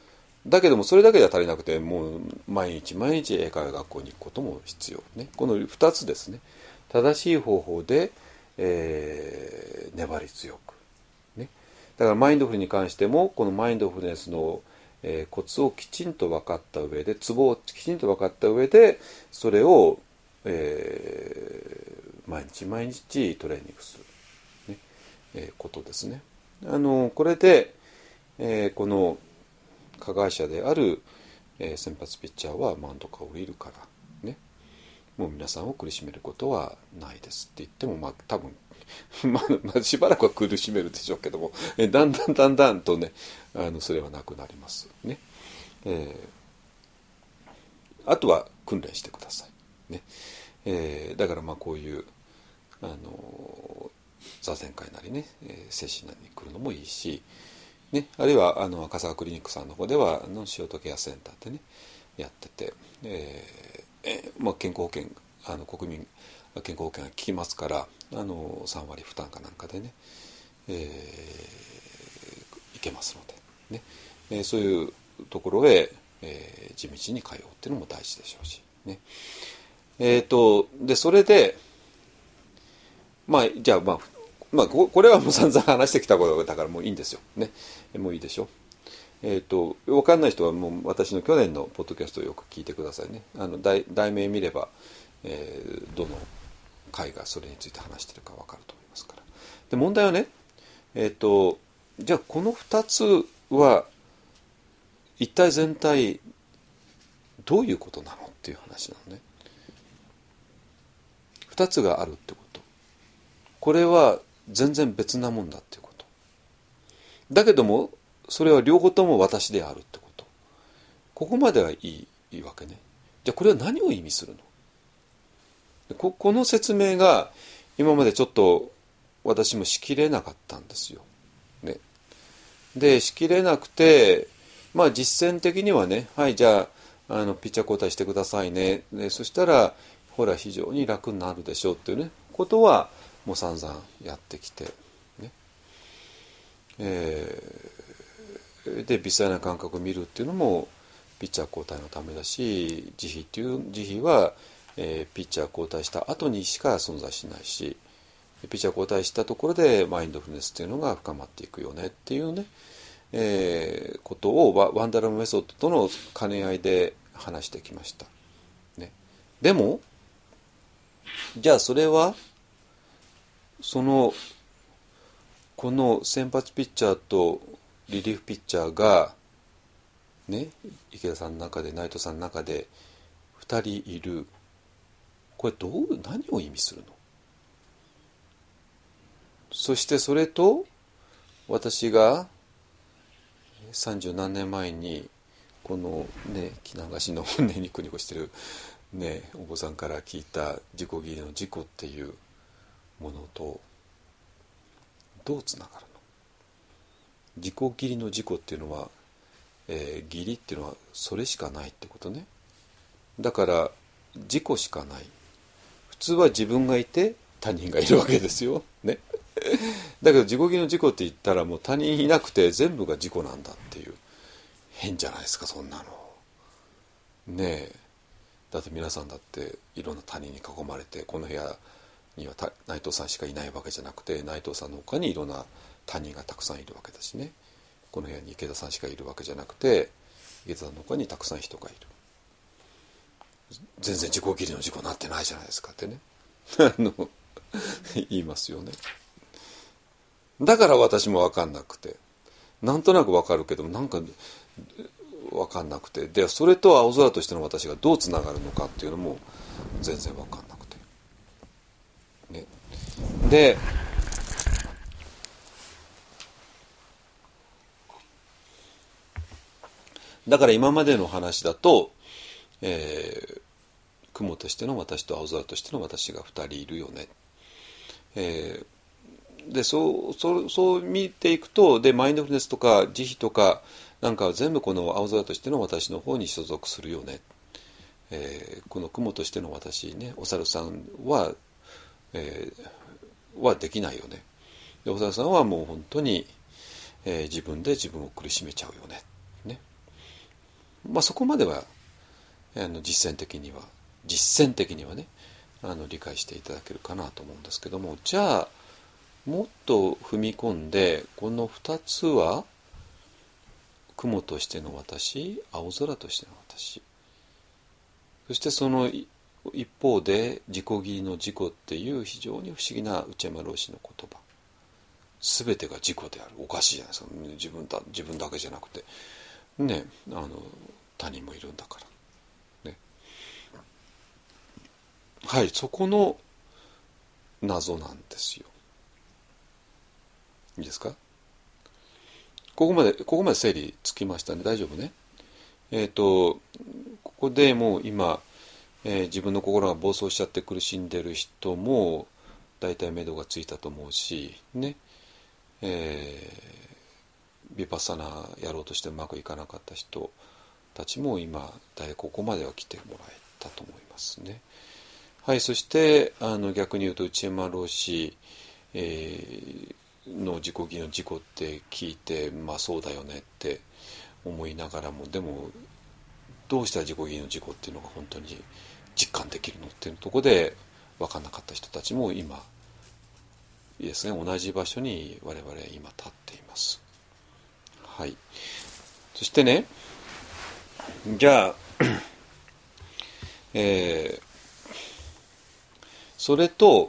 だけどもそれだけでは足りなくて、もう毎日毎日英会話学校に行くことも必要ね。このふたつですね。正しい方法で、えー、粘り強く、ね、だからマインドフルに関してもこのマインドフルネスの、えー、コツをきちんと分かった上で、ツボをきちんと分かった上でそれを、えー、毎日毎日トレーニングする、ねえー、ことですね。あのこれで、えー、この加害者である、えー、先発ピッチャーはマウンドから降りるからね、もう皆さんを苦しめることはないですって言っても、まあ多分まあ、まあ、しばらくは苦しめるでしょうけども、えだんだんだんだんとね、あのそれはなくなりますね。えー、あとは訓練してくださいね。えー、だからまあこういうあの座禅会なりね、えー、精神なりに来るのもいいし、ね、あるいはあの赤沢クリニックさんの方ではあの塩とケアセンターでねやってて、えーえーまあ、健康保険あの国民健康保険が効きますから、あのさん割負担かなんかでね、えー、いけますので、ねえー、そういうところへ、えー、地道に通うっていうのも大事でしょうしね。えーとでそれでまあじゃあまあまあこれはもう散々話してきたことだからもういいんですよね。もういいでしょ。えーと分かんない人はもう私の去年のポッドキャストをよく聞いてくださいね。あの 題, 題名見れば、えー、どの回がそれについて話しているか分かると思いますから。で問題はね、えーとじゃあこのふたつは一体全体どういうことなのっていう話なのね。ふたつがあるってこと、これは全然別なもんだっていうこと。だけどもそれは両方とも私であるってこと。ここまではいい、いいわけね。じゃあこれは何を意味するの？ こ, この説明が今までちょっと私もしきれなかったんですよ。ね、でしきれなくて、まあ実践的にはね、はいじゃあ、あのピッチャー交代してくださいね。でそしたらほら非常に楽になるでしょうっていうねことはもう散々やってきて、ねえー、で微細な感覚を見るっていうのもピッチャー交代のためだし、慈悲っていう慈悲は、えー、ピッチャー交代した後にしか存在しないし、ピッチャー交代したところでマインドフルネスっていうのが深まっていくよねっていうね、えー、ことをワ, ワンダラムメソッドとの兼ね合いで話してきました、ね、でもじゃあそれはそのこの先発ピッチャーとリリーフピッチャーがね、池田さんの中で内藤さんの中でふたりいる、これどう何を意味するの？そしてそれと私が三十何年前にこのね着流しのねニコニコしてるねお坊さんから聞いた自己義理の自己っていうものとどうつながるの？自己義理の自己っていうのは、えー、義理っていうのはそれしかないってことね。だから自己しかない。普通は自分がいて他人がいるわけですよね。だけど自己義理の自己って言ったらもう他人いなくて全部が自己なんだっていう、変じゃないですかそんなのねえ。だって皆さんだっていろんな他人に囲まれて、この部屋には内藤さんしかいないわけじゃなくて、内藤さんの他にいろんな他人がたくさんいるわけだしね。この部屋に池田さんしかいるわけじゃなくて、池田さんの他にたくさん人がいる。全然自己義理の自己になってないじゃないですかってねあの言いますよね。だから私も分かんなくて、なんとなく分かるけどなんか分かんなくて、でそれと青空としての私がどうつながるのかっていうのも全然分かんなくて、ね、でだから今までの話だと、えー、雲としての私と青空としての私がふたりいるよね、えー、でそうそうそう見ていくと、でマインドフルネスとか慈悲とかなんかは全部この青空としての私の方に所属するよね、えー、この雲としての私ね、お猿さんは、えー、はできないよね。でお猿さんはもう本当に、えー、自分で自分を苦しめちゃうよね。ねまあ、そこまではあの実践的には実践的にはねあの理解していただけるかなと思うんですけども、じゃあもっと踏み込んでこのふたつは雲としての私、青空としての私、そしてその一方で自己義理の自己っていう非常に不思議な内山老師の言葉、全てが自己である。おかしいじゃないですか。自分だ、自分だけじゃなくてね、あの他人もいるんだからね。はい、そこの謎なんですよ。いいですか。ここまでここまで整理つきましたね。大丈夫ね。えっとここでもう今、えー、自分の心が暴走しちゃって苦しんでる人も大体目処がついたと思うしね、えー、ヴィパッサナーやろうとしてうまくいかなかった人たちも今大体ここまでは来てもらえたと思いますね。はい、そしてあの逆に言うと内山老師、えーの自己義の自己って聞いて、まあそうだよねって思いながらも、でもどうしたら自己義の自己っていうのが本当に実感できるのっていうところで分かんなかった人たちも今いいですね、同じ場所に我々今立っています。はい。そしてね、じゃあ、えー、それと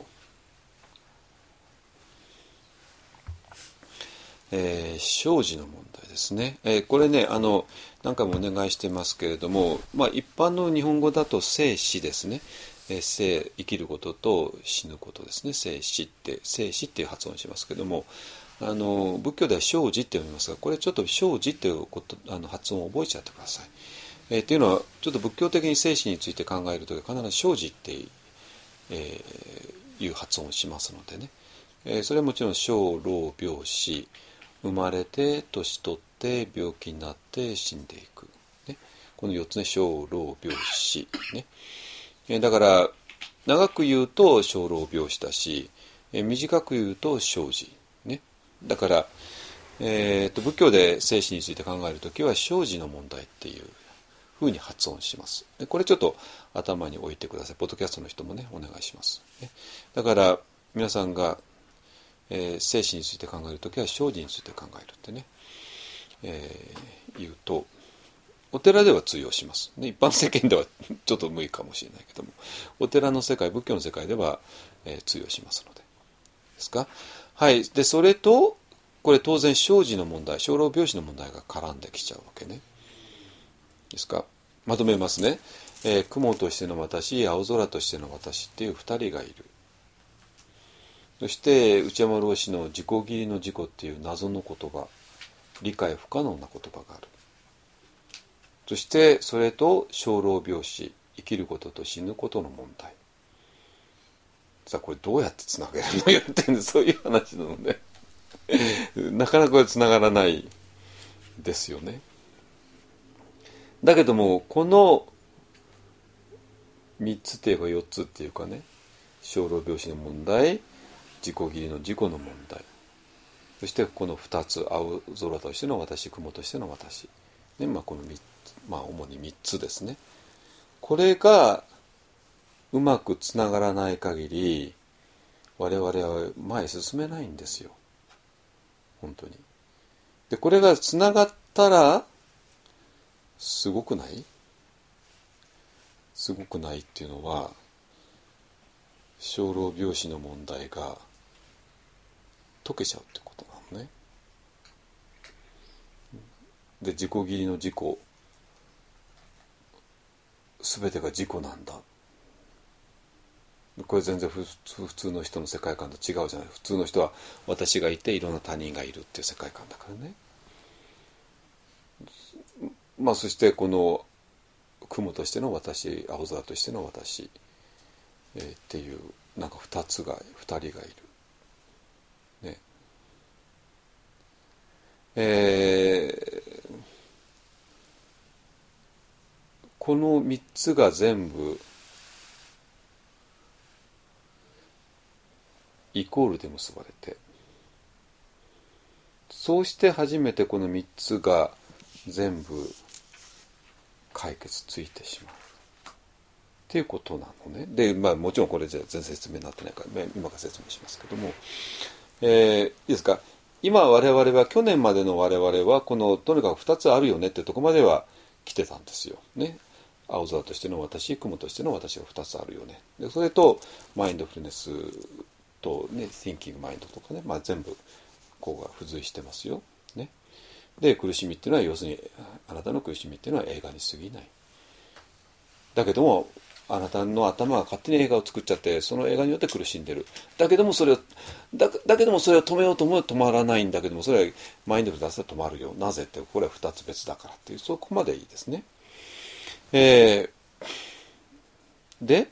えー、生死の問題ですね、えー、これねあの何回もお願いしてますけれども、まあ、一般の日本語だと生死ですね、えー、生生きることと死ぬことですね。生死って生死っていう発音しますけども、あの仏教では生死って読みますが、これちょっと生死っていうことあの発音を覚えちゃってください。えー、っていうのはちょっと仏教的に生死について考えるときは必ず生死って、えー、いう発音をしますのでね、えー、それはもちろん生老病死、生まれて年取って病気になって死んでいく、ね、このよっつね、生老病死、ね、えだから長く言うと生老病死だし、え短く言うと生死、ね、だから、えー、と仏教で生死について考えるときは生死の問題っていうふうに発音します。でこれちょっと頭に置いてください。ポッドキャストの人もねお願いします、ね、だから皆さんがえー、生死について考えるときは生死について考えるってね、えー、言うとお寺では通用します、ね、一般世間ではちょっと無理かもしれないけども、お寺の世界、仏教の世界では、えー、通用しますのでですか。はい。でそれとこれ当然生死の問題、生老病死の問題が絡んできちゃうわけね。ですか。まとめますね、えー、雲としての私、青空としての私っていう二人がいる。そして内山老師の自己義理の自己っていう謎の言葉、理解不可能な言葉がある。そしてそれと生老病死、生きることと死ぬことの問題。さあこれどうやってつなげるのよってんで、そういう話なのでなかなかこれつながらないですよね。だけどもこのみっつっていうかよっつっていうかね、生老病死の問題、自己義理の自己の問題、そしてこのふたつ、青空としての私、雲としての私、ね、まあ、このみっつ、まあ主にみっつですね。これがうまくつながらない限り我々は前へ進めないんですよ、本当に。でこれがつながったらすごくない？すごくないっていうのは生老病死の問題が解けちゃうってことなのね。で自己義理の自己、全てが自己なんだ。これ全然普通の人の世界観と違うじゃない。普通の人は私がいていろんな他人がいるっていう世界観だからね。まあそしてこの雲としての私、青空としての私、えー、っていうなんか二つが二人がいる。ね。えー、この三つが全部イコールで結ばれて、そうして初めてこの三つが全部解決ついてしまうっていうことなのね。で、まあもちろんこれじゃ全然説明になってないから、今から説明しますけども、えー、いいですか。今我々は、去年までの我々はこのとにかくふたつあるよねってとこまでは来てたんですよね。青空としての私、雲としての私がふたつあるよね。でそれとマインドフルネスとね、Thinking Mind とかね、まあ、全部こうが付随してますよ、ね。で苦しみっていうのは要するにあなたの苦しみっていうのは映画に過ぎない。だけどもあなたの頭が勝手に映画を作っちゃってその映画によって苦しんでる。だけどもそれを だ, だけどもそれを止めようと思うと止まらないんだけども、それはマインドフルネスで止まるよ。なぜって、これはふたつ別だからっていう、そこまでいいですね。えー、で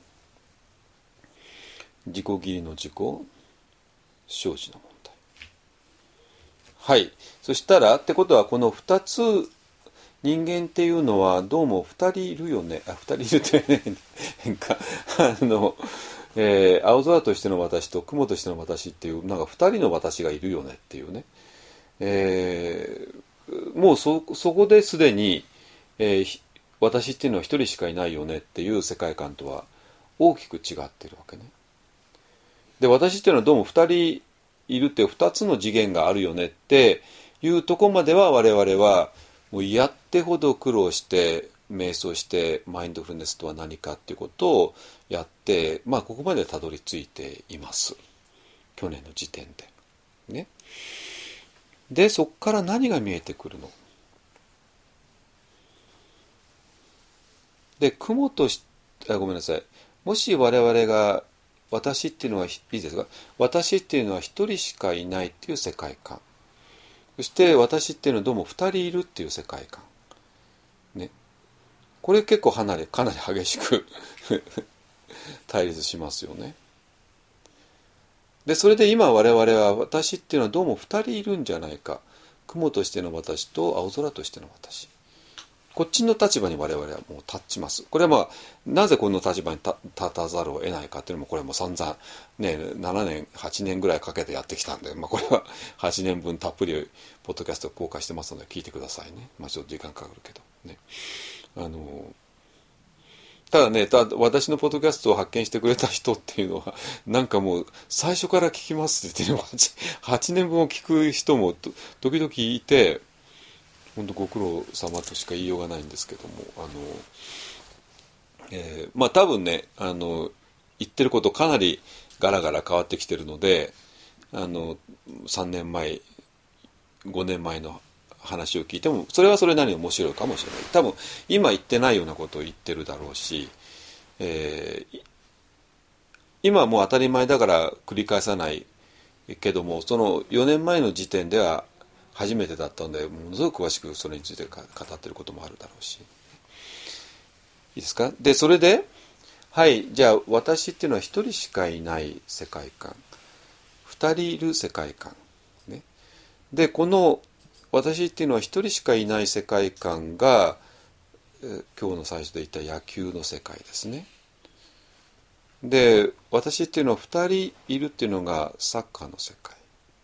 自己義理の自己生じの問題。はい。そしたらってことはこのふたつ、人間っていうのはどうもふたりいるよね。あ、ふたりいるってね変かあの、えー、青空としての私と雲としての私っていうなんかふたりの私がいるよねっていうね。えー、もう そ, そこですでに、えー、私っていうのは一人しかいないよねっていう世界観とは大きく違ってるわけね。で、私っていうのはどうもふたりいるってふたつの次元があるよねっていうところまでは我々はもうやってほど苦労して瞑想してマインドフルネスとは何かっていうことをやってまあここまでたどり着いています。去年の時点でね。でそこから何が見えてくるので、雲としあごめんなさい。もし我々が私っていうのはいいですか、私っていうのは一人しかいないっていう世界観、そして私っていうのはどうも二人いるっていう世界観ね。これ結構離れかなり激しく対立しますよね。でそれで今我々は私っていうのはどうも二人いるんじゃないか。雲としての私と青空としての私、こっちの立場に我々はもう立ちます。これはまあなぜこの立場に立たざるを得ないかっていうのもこれはもう散々ねななねんはちねんぐらいかけてやってきたんで、まあ、これははちねんぶんたっぷりポッドキャストを公開してますので聞いてくださいね。まあちょっと時間かかるけどね。あのただね、ただ私のポッドキャストを発見してくれた人っていうのはなんかもう最初から聞きますって言って 8, はちねんぶんを聞く人も時々いて、本当ご苦労様としか言いようがないんですけども、あの、えー、まあ多分ね、あの言ってることかなりガラガラ変わってきてるので、あのさんねんまえごねんまえの話を聞いてもそれはそれなりに面白いかもしれない。多分今言ってないようなことを言ってるだろうし、えー、今はもう当たり前だから繰り返さないけども、そのよねんまえの時点では初めてだったのでものすごく詳しくそれについて語ってることもあるだろうし、いいですか。でそれではいじゃあ私っていうのは一人しかいない世界観、二人いる世界観ね。でこの私っていうのは一人しかいない世界観が今日の最初で言った野球の世界ですね。で私っていうのは二人いるっていうのがサッカーの世界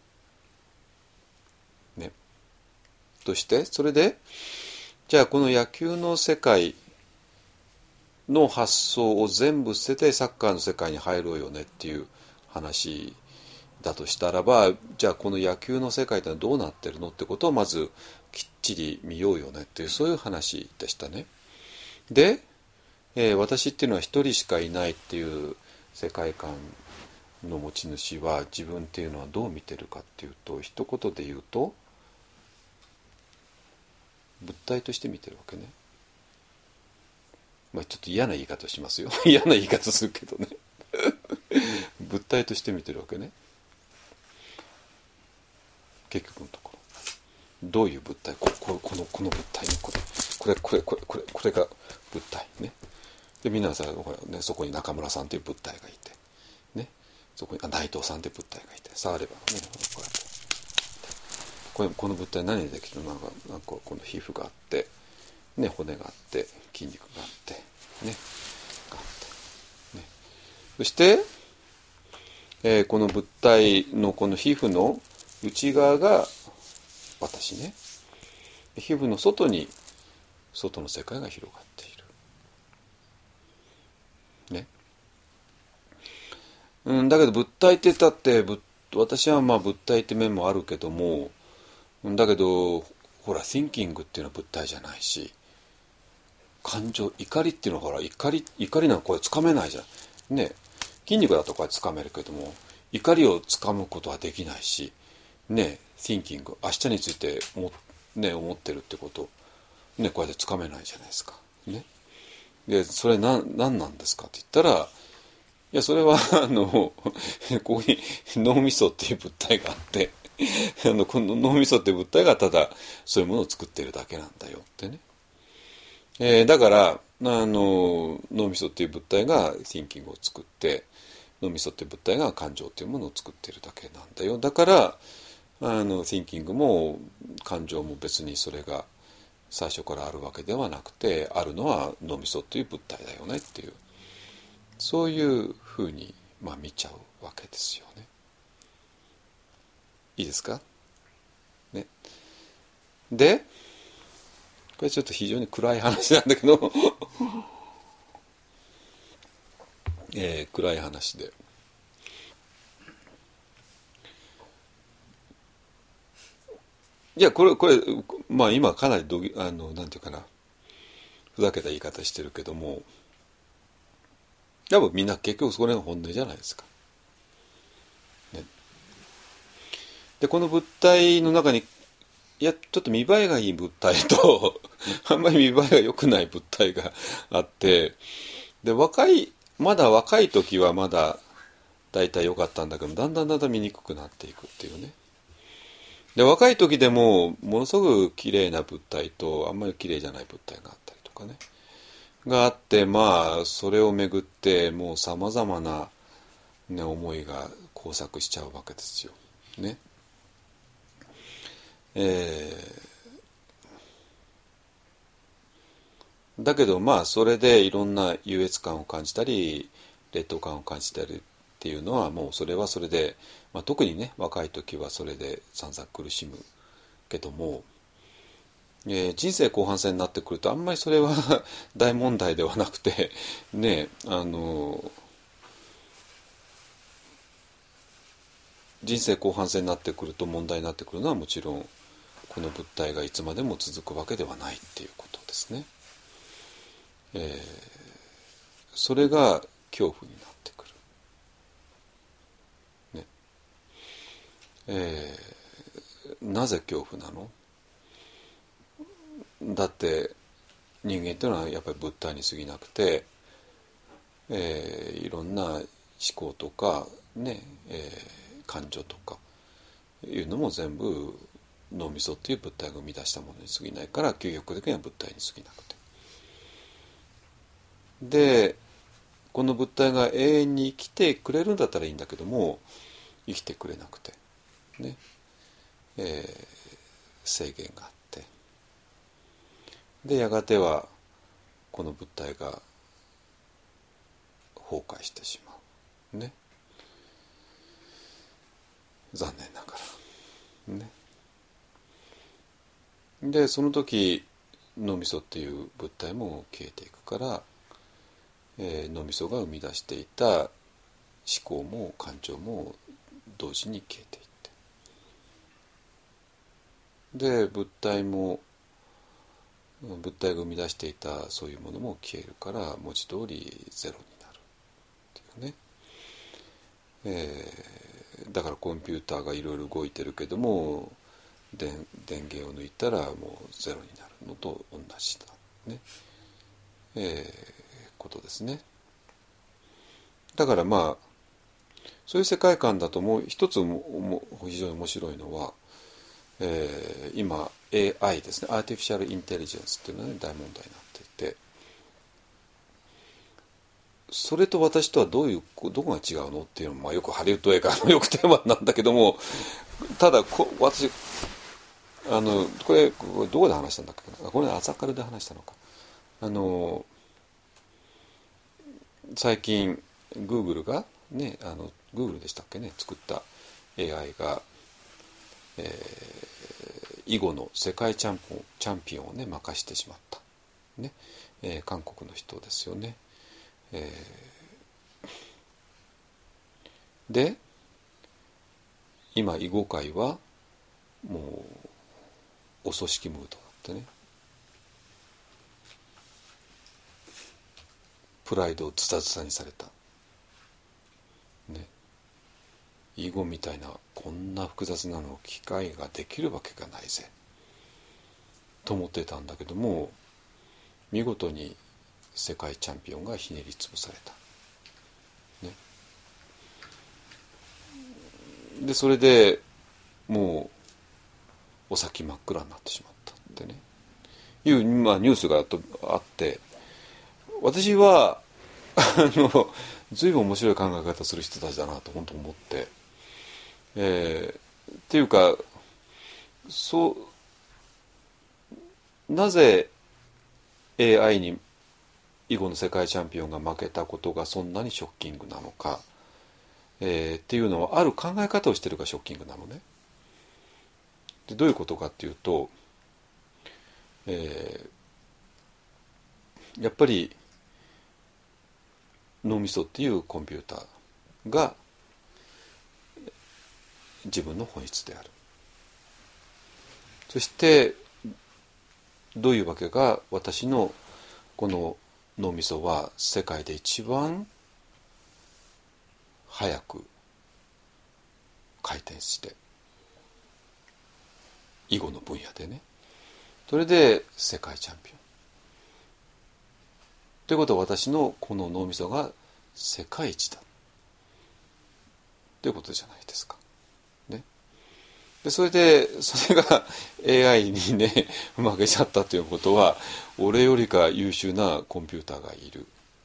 ね。としてそれでじゃあこの野球の世界の発想を全部捨ててサッカーの世界に入ろうよねっていう話だとしたらば、じゃあこの野球の世界ってのはどうなってるのってことをまずきっちり見ようよねっていう、そういう話でしたね。で、えー、私っていうのは一人しかいないっていう世界観の持ち主は自分っていうのはどう見てるかっていうと、一言で言うと物体として見てるわけね。まあちょっと嫌な言い方しますよ嫌な言い方するけどね物体として見てるわけね。結局のところどういう物体、こ, こ, このこの物体ね、これこれこれこれこれこれが物体ね。で皆さんほら、ね、そこに中村さんという物体がいて、ね、そこにあ内藤さんという物体がいて、触ればねこうやってこれこの物体何でできるの？なんかなんかこの皮膚があって、ね、骨があって筋肉があってねがあってね。そして、えー、この物体のこの皮膚の内側が私ね。皮膚の外に外の世界が広がってね。うん、だけど物体って言ったってぶ私はまあ物体って面もあるけども、だけどほら thinking っていうのは物体じゃないし、感情、怒りっていうのはほら怒り怒りなんかこれつかめないじゃんね。筋肉だとこれつかめるけども、怒りをつかむことはできないしね。 thinking 明日についても、ね、思ってるってことね、こうやってつかめないじゃないですかね。でそれ何何なんですかって言ったら、いやそれはあのここに脳みそっていう物体があってあのこの脳みそっていう物体がただそういうものを作っているだけなんだよってね。えー、だからあの脳みそっていう物体が thinking を作って、脳みそっていう物体が感情っていうものを作っているだけなんだよ。だからあの thinking も感情も別にそれが最初からあるわけではなくて、あるのは脳みそっていう物体だよねっていう、そういうふうに、まあ、見ちゃうわけですよね。いいですかね。でこれちょっと非常に暗い話なんだけどえー、暗い話で、いやこれこれまあ今かなりどぎあのなんていうかな、ふざけた言い方してるけども、多分みんな結局それが本音じゃないですか、ね。でこの物体の中に、いやちょっと見栄えがいい物体とあんまり見栄えが良くない物体があって、で若いまだ若い時はまだだいたい良かったんだけど、だんだんだんだん見にくくなっていくっていうね。で若い時でもものすごく綺麗な物体とあんまり綺麗じゃない物体があったりとかねがあって、まあそれをめぐってもうさまざまな、ね、思いが交錯しちゃうわけですよね。えー、だけどまあそれでいろんな優越感を感じたり劣等感を感じたりっていうのはもうそれはそれで、まあ、特にね若い時はそれで散々苦しむけども、えー、人生後半戦になってくるとあんまりそれは大問題ではなくてね、あの人生後半戦になってくると問題になってくるのはもちろんこの物体がいつまでも続くわけではないっていうことですね。えー、それが恐怖になってくる、ね。えー、なぜ恐怖なの？だって人間というのはやっぱり物体に過ぎなくて、えー、いろんな思考とかね、えー、感情とかいうのも全部脳みそっていう物体が生み出したものに過ぎないから、究極的には物体に過ぎなくて、でこの物体が永遠に生きてくれるんだったらいいんだけども、生きてくれなくてね、えー、制限があって、でやがてはこの物体が崩壊してしまうね、残念ながらね。でその時脳みそっていう物体も消えていくから、えー、脳みそが生み出していた思考も感情も同時に消えていって、で物体も物体が生み出していたそういうものも消えるから、文字通りゼロになるっていうね。えー、だからコンピューターがいろいろ動いてるけども、電, 電源を抜いたらもうゼロになるのと同じだね、えー、ことですね。だからまあそういう世界観だと、もう一つも非常に面白いのは、えー、今 エーアイ ですね、アーティフィシャルインテリジェンスっていうのが、ね、大問題になっていて、それと私とはどういうどこが違うのっていうのも、まあ、よくハリウッド映画のよくテーマなんだけども、ただこ私あのこれこれどこで話したんだっけな、これ朝からで話したのか、あの最近グーグルがね、あのグーグルでしたっけね、作った エーアイ が、えー、囲碁の世界チャンピオンチャンピオンをね任してしまったね、えー、韓国の人ですよね。 えー、で今囲碁界はもうお組織ムードだってね。プライドをズタズタにされた、ね、囲碁みたいなこんな複雑なの機会ができるわけがないぜと思ってたんだけども、見事に世界チャンピオンがひねり潰された、ね、でそれでもうお先真っ暗になってしまったってねいう、まあ、ニュースがあって、私はあの随分面白い考え方する人たちだなと本当思って、えー、っていうかそうなぜ エーアイ に囲碁の世界チャンピオンが負けたことがそんなにショッキングなのか、えー、っていうのはある考え方をしてるからショッキングなのね。でどういうことかっていうと、えー、やっぱり脳みそっていうコンピューターが自分の本質である。そしてどういうわけか、私のこの脳みそは世界で一番早く回転して囲碁の分野でね、それで世界チャンピオンということは、私のこの脳みそが世界一だということじゃないですか、ね、でそれでそれが エーアイ にね負けちゃったということは、俺よりか優秀なコンピューターがいる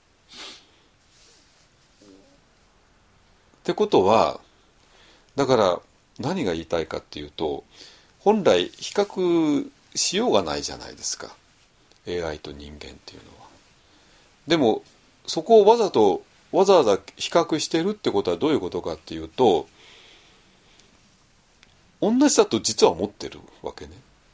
ってことは、だから何が言いたいかっていうと、本来比較しようがないじゃないですか、 エーアイ と人間っていうのは。でもそこをわざとわざわざ比較してるってことはどういうことかっていうと、同じだと実は思ってるわけね。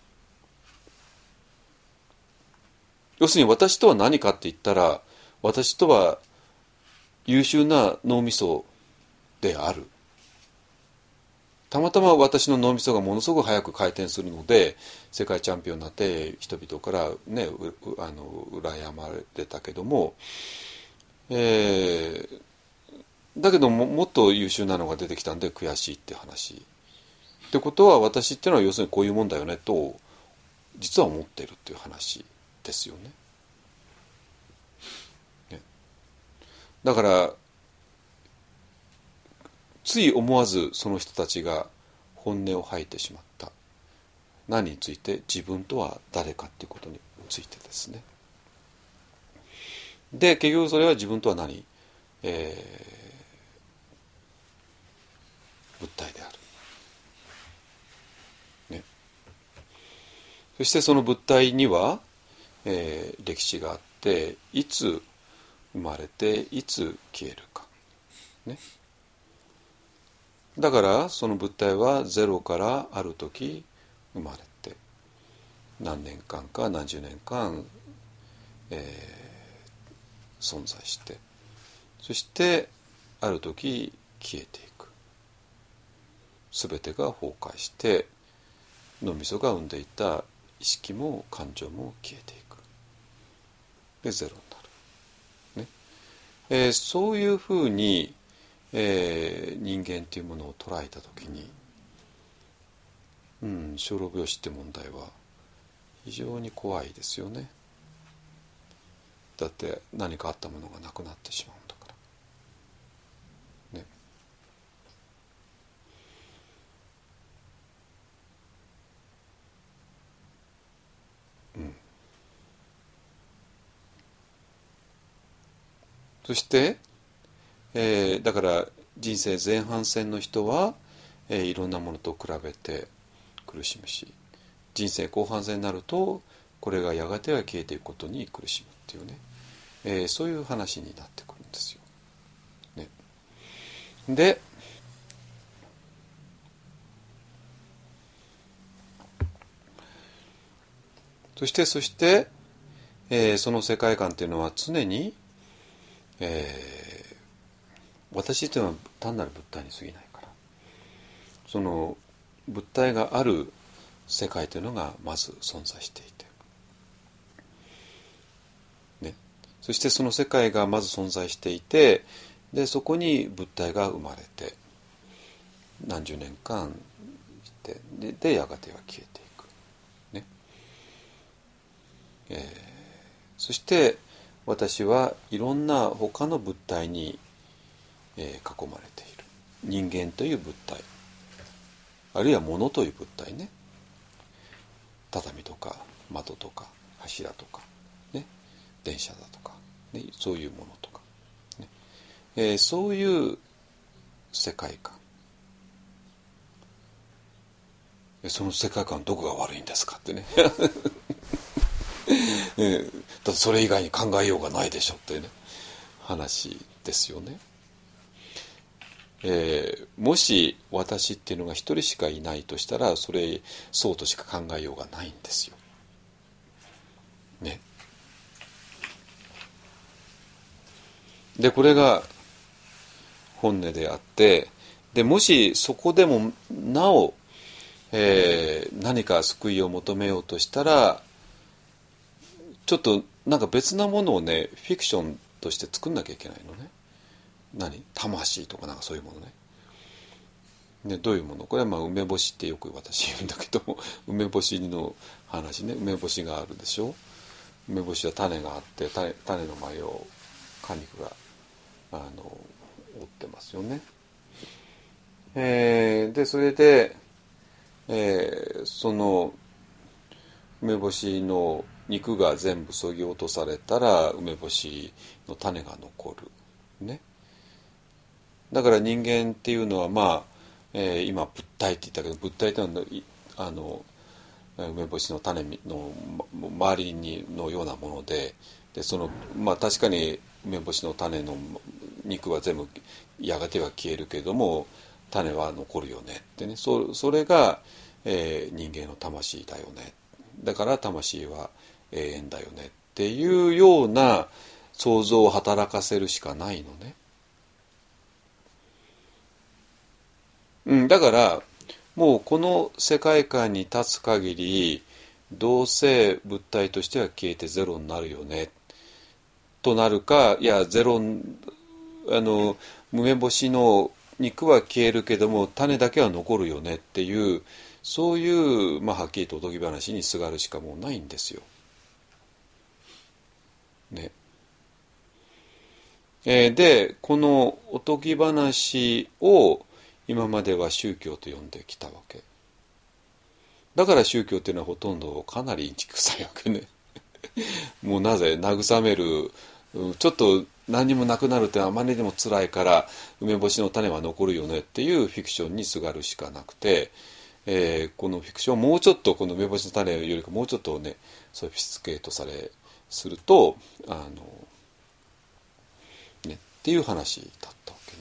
要するに私とは何かって言ったら、私とは優秀な脳みそである。たまたま私の脳みそがものすごく早く回転するので世界チャンピオンになって人々からねあの羨まれたけども、えー、だけど も, もっと優秀なのが出てきたんで悔しいって話ってことは、私っていうのは要するにこういうもんだよねと実は思ってるっていう話ですよね。ね、だからつい思わずその人たちが本音を吐いてしまった。何について？自分とは誰かっていうことについてですね。で結局それは自分とは何、えー、物体である、ね、そしてその物体には、えー、歴史があって、いつ生まれていつ消えるか、ね、だからその物体はゼロからある時生まれて何年間か何十年間、えー、存在して、そしてある時消えていく。全てが崩壊して脳みそが生んでいた意識も感情も消えていく。でゼロになる、ねえー、そういうふうにえー、人間というものを捉えたときに、うん、生老病死って問題は非常に怖いですよね。だって何かあったものがなくなってしまうんだからね。うん、そしてえー、だから人生前半戦の人は、えー、いろんなものと比べて苦しむし、人生後半戦になるとこれがやがては消えていくことに苦しむっていうね、えー、そういう話になってくるんですよ、ね、でそしてそして、えー、その世界観っていうのは常にえー、私というのは単なる物体に過ぎないから、その物体がある世界というのがまず存在していて、ね、そしてその世界がまず存在していて、でそこに物体が生まれて何十年間してで、でやがては消えていく、ねえー、そして私はいろんな他の物体に、えー、囲まれている。人間という物体、あるいは物という物体ね、畳とか窓とか柱とか、ね、電車だとか、ね、そういうものとか、ねえー、そういう世界観、その世界観どこが悪いんですかってねえー、だってそれ以外に考えようがないでしょっていうね話ですよね。えー、もし私っていうのが一人しかいないとしたら、それそうとしか考えようがないんですよ。ね。でこれが本音であって、でもしそこでもなお、えー、何か救いを求めようとしたら、ちょっとなんか別なものをねフィクションとして作んなきゃいけないのね。何魂とかなんかそういうものね。ね、どういうもの、これはまあ梅干しってよく私言うんだけども梅干しの話ね。梅干しがあるでしょ。梅干しは種があって、 種, 種の前を果肉があの覆ってますよね。えー、でそれで、えー、その梅干しの肉が全部そぎ落とされたら梅干しの種が残るね。だから人間っていうのはまあ、えー、今物体って言ったけど、物体っていうのはあの梅干しの種の周りにのようなもので、でそのまあ確かに梅干しの種の肉は全部やがては消えるけれども種は残るよねってね。 そ, それが、えー、人間の魂だよね。だから魂は永遠だよねっていうような想像を働かせるしかないのね。うん、だからもうこの世界観に立つ限りどうせ物体としては消えてゼロになるよねとなるか、いやゼロ、あの梅干しの肉は消えるけども種だけは残るよねっていう、そういう、まあ、はっきりとおとぎ話にすがるしかもうないんですよ。ね。えー、でこのおとぎ話を今までは宗教と呼んできたわけだから、宗教っていうのはほとんどかなりインチキ臭いわけねもうなぜ慰める、ちょっと何にもなくなるってあまりにも辛いから梅干しの種は残るよねっていうフィクションにすがるしかなくて、えー、このフィクションをもうちょっとこの梅干しの種よりかもうちょっとねソフィスケートされするとあのねっていう話だったわけね。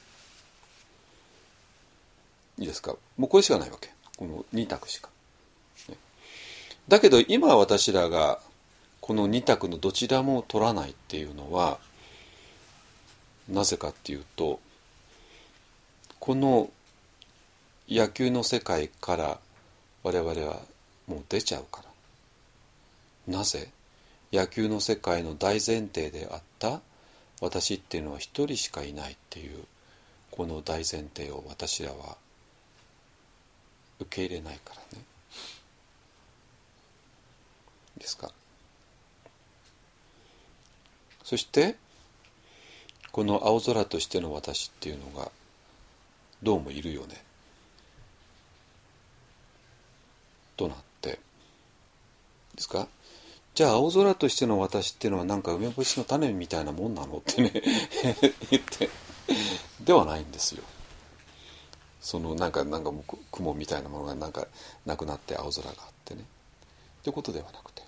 いいですか。もうこれしかないわけ、このに択しか、ね、だけど今私らがこのに択のどちらも取らないっていうのはなぜかっていうと、この野球の世界から我々はもう出ちゃうから。なぜ？野球の世界の大前提であった私っていうのは一人しかいないっていうこの大前提を私らは受け入れないからね。いいですか。そしてこの青空としての私っていうのがどうもいるよねとなってですか。じゃあ青空としての私っていうのはなんか梅干しの種みたいなもんなのってね言ってではないんですよ。そのなんかなんか雲みたいなものがなんかなくなって青空があってねってことではなくて、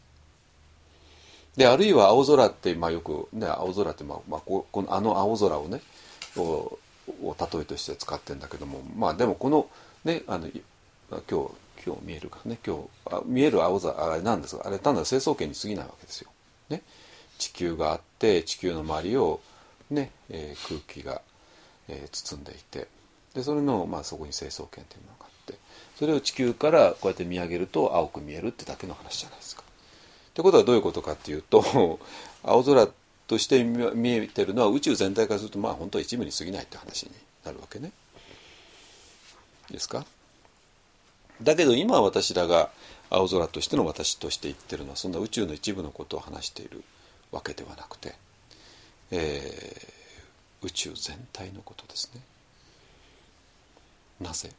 であるいは青空ってまあよくね、青空ってまあ、まあ、このあの青空をねをを例えとして使ってるんだけども、まあでもこのねあの今日今日見えるかね、今日あ見える青空あれなんですが、あれ単なる成層圏に過ぎないわけですよ。ね、 地球があって、地球の周りを、ねえー、空気が、えー、包んでいて、でそれの、まあ、そこに成層圏というものがあって、それを地球からこうやって見上げると青く見えるってだけの話じゃないですか。ってことはどういうことかっていうと青空として見えてるのは宇宙全体からするとまあ本当は一部に過ぎないって話になるわけね。いいですか。だけど今私らが青空としての私として言ってるのはそんな宇宙の一部のことを話しているわけではなくて、えー、宇宙全体のことですね。なぜ？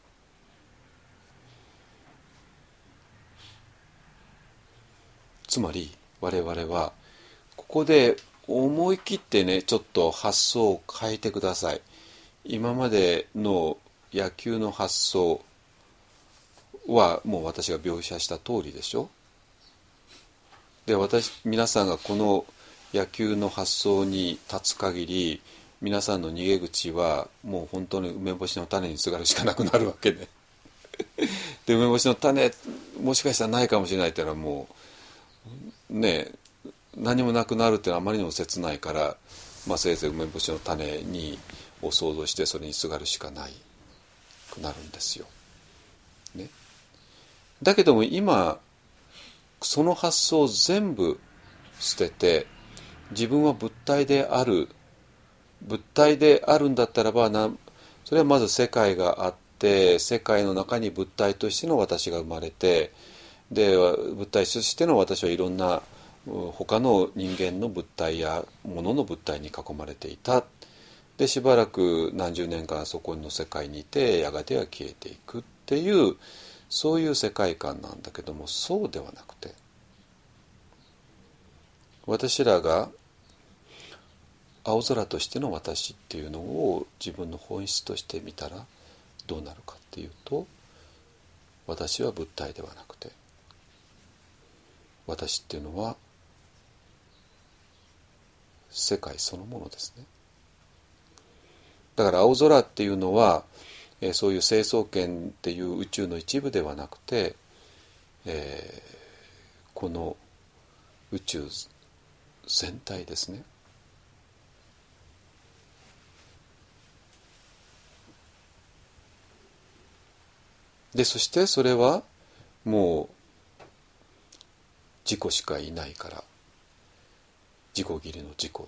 つまり我々はここで思い切ってねちょっと発想を変えてください。今までの野球の発想はもう私が描写した通りでしょ。で私皆さんがこの野球の発想に立つ限り皆さんの逃げ口はもう本当に梅干しの種にすがるしかなくなるわけねで梅干しの種もしかしたらないかもしれないっていうのはもうね何もなくなるっていうのはあまりにも切ないから、まあ、せいぜい梅干しの種にを想像してそれにすがるしかないくなるんですよ、ね、だけども今その発想を全部捨てて自分は物体である物体であるんだったらばなそれはまず世界があって世界の中に物体としての私が生まれてで物体としての私はいろんな他の人間の物体や物の物体に囲まれていた。でしばらく何十年間そこの世界にいてやがては消えていくっていうそういう世界観なんだけども、そうではなくて私らが青空としての私っていうのを自分の本質として見たらどうなるかっていうと、私は物体ではなくて私っていうのは世界そのものですね。だから青空っていうのは、えー、そういう成層圏っていう宇宙の一部ではなくて、えー、この宇宙全体ですね。でそしてそれはもう自己しかいないから自己義理の自己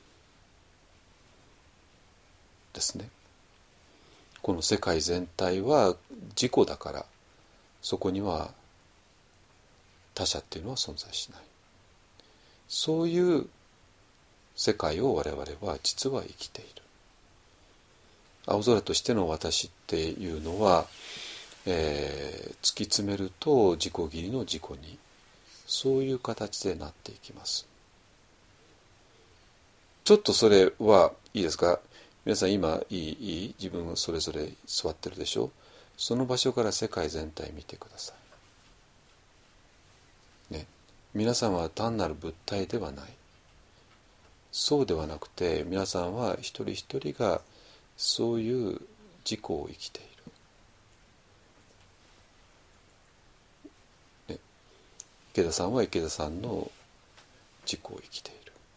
ですね。この世界全体は自己だからそこには他者っていうのは存在しない。そういう世界を我々は実は生きている。青空としての私っていうのは、えー、突き詰めると自己義理の自己にそういう形でなっていきます。ちょっとそれはいいですか。皆さん今いいいい自分それぞれ座ってるでしょ。その場所から世界全体見てください、ね、皆さんは単なる物体ではない。そうではなくて皆さんは一人一人がそういう自己を生きている、ね、池田さんは池田さんの自己を生きている。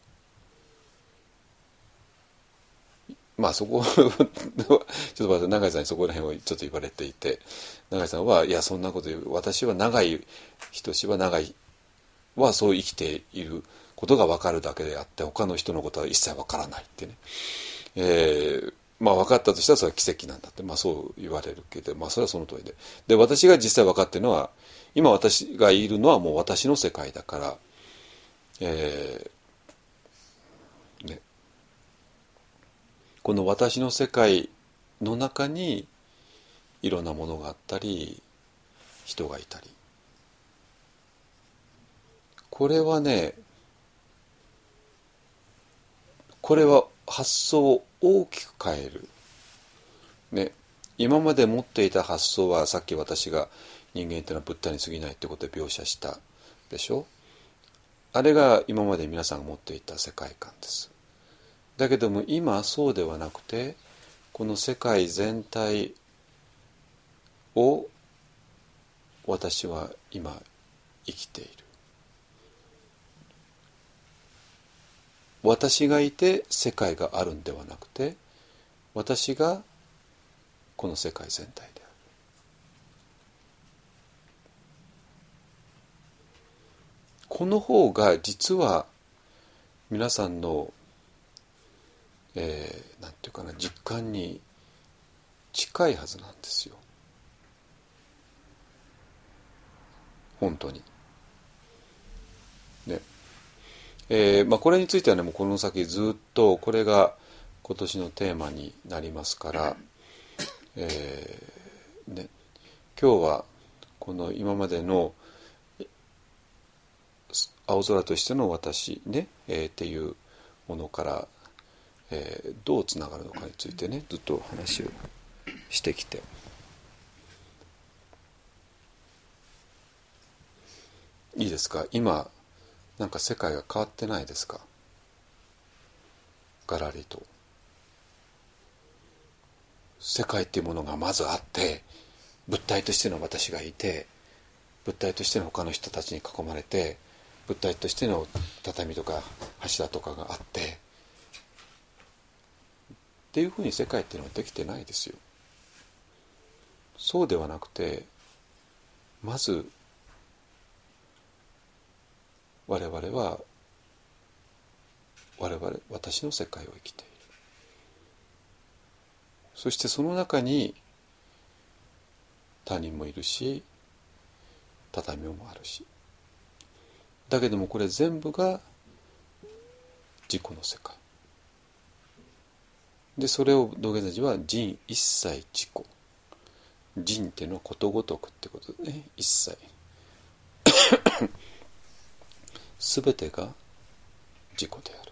まあそこちょっと待って永井さんにそこら辺をちょっと言われていて、永井さんはいやそんなこと言う私は永井仁は永井はそう生きていることが分かるだけであって他の人のことは一切分からないってね、えー、まあ分かったとしたらそれは奇跡なんだって、まあそう言われるけど、まあそれはその通りで、で私が実際分かっているのは今私がいるのはもう私の世界だから、えー、ねこの私の世界の中にいろんなものがあったり人がいたり、これはねこれは発想を大きく変える、ね、今まで持っていた発想はさっき私が人間というのは物体に過ぎないってことで描写したでしょ。あれが今まで皆さんが持っていた世界観です。だけども今そうではなくてこの世界全体を私は今生きている。 私がいて世界があるんではなくて、私がこの世界全体である。この方が実は皆さんの、えー、なんていうかな、実感に近いはずなんですよ。本当に。ね。えーまあ、これについてはね、もうこの先ずっとこれが今年のテーマになりますから、えーね、今日はこの今までの青空としての私ね、えー、っていうものから、えー、どうつながるのかについてね、ずっと話をしてきて、いいですか？今なんか世界が変わってないですか？ガラリと。世界っていうものがまずあって、物体としての私がいて、物体としての他の人たちに囲まれて、物体としての畳とか柱とかがあってっていうふうに世界っていうのはできてないですよ。そうではなくて、まず我々は我々私の世界を生きている。そしてその中に他人もいるし、畳もあるし、だけどもこれ全部が自己の世界で、それを道元禅師は人一切自己、人っていうのはことごとくってことでね、一切すべてが自己である。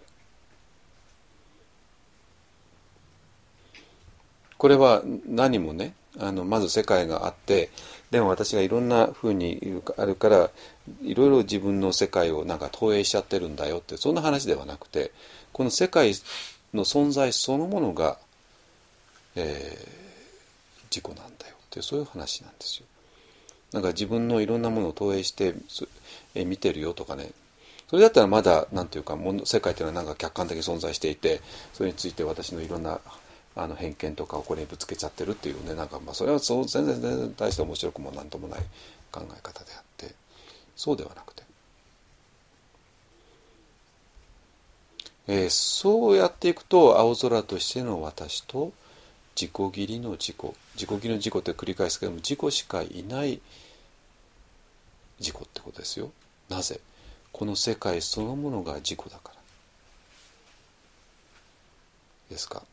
これは何もね、あのまず世界があって、でも私がいろんなふうにあるからいろいろ自分の世界をなんか投影しちゃってるんだよって、そんな話ではなくて、この世界の存在そのものが、えー、自己なんだよっていう、そういう話なんですよ。なんか自分のいろんなものを投影して、えー、見てるよとかね、それだったらまだなんていうか、もの世界というのはなんか客観的に存在していて、それについて私のいろんなあの偏見とかをこれにぶつけちゃってるっていうね、なんかまあそれはそう全然全然大して面白くもなんともない考え方であって、そうではなくて、えー、そうやっていくと青空としての私と自己義理の自己、自己義理の自己って繰り返すけども、自己しかいない自己ってことですよ。なぜ？この世界そのものが自己だからですか。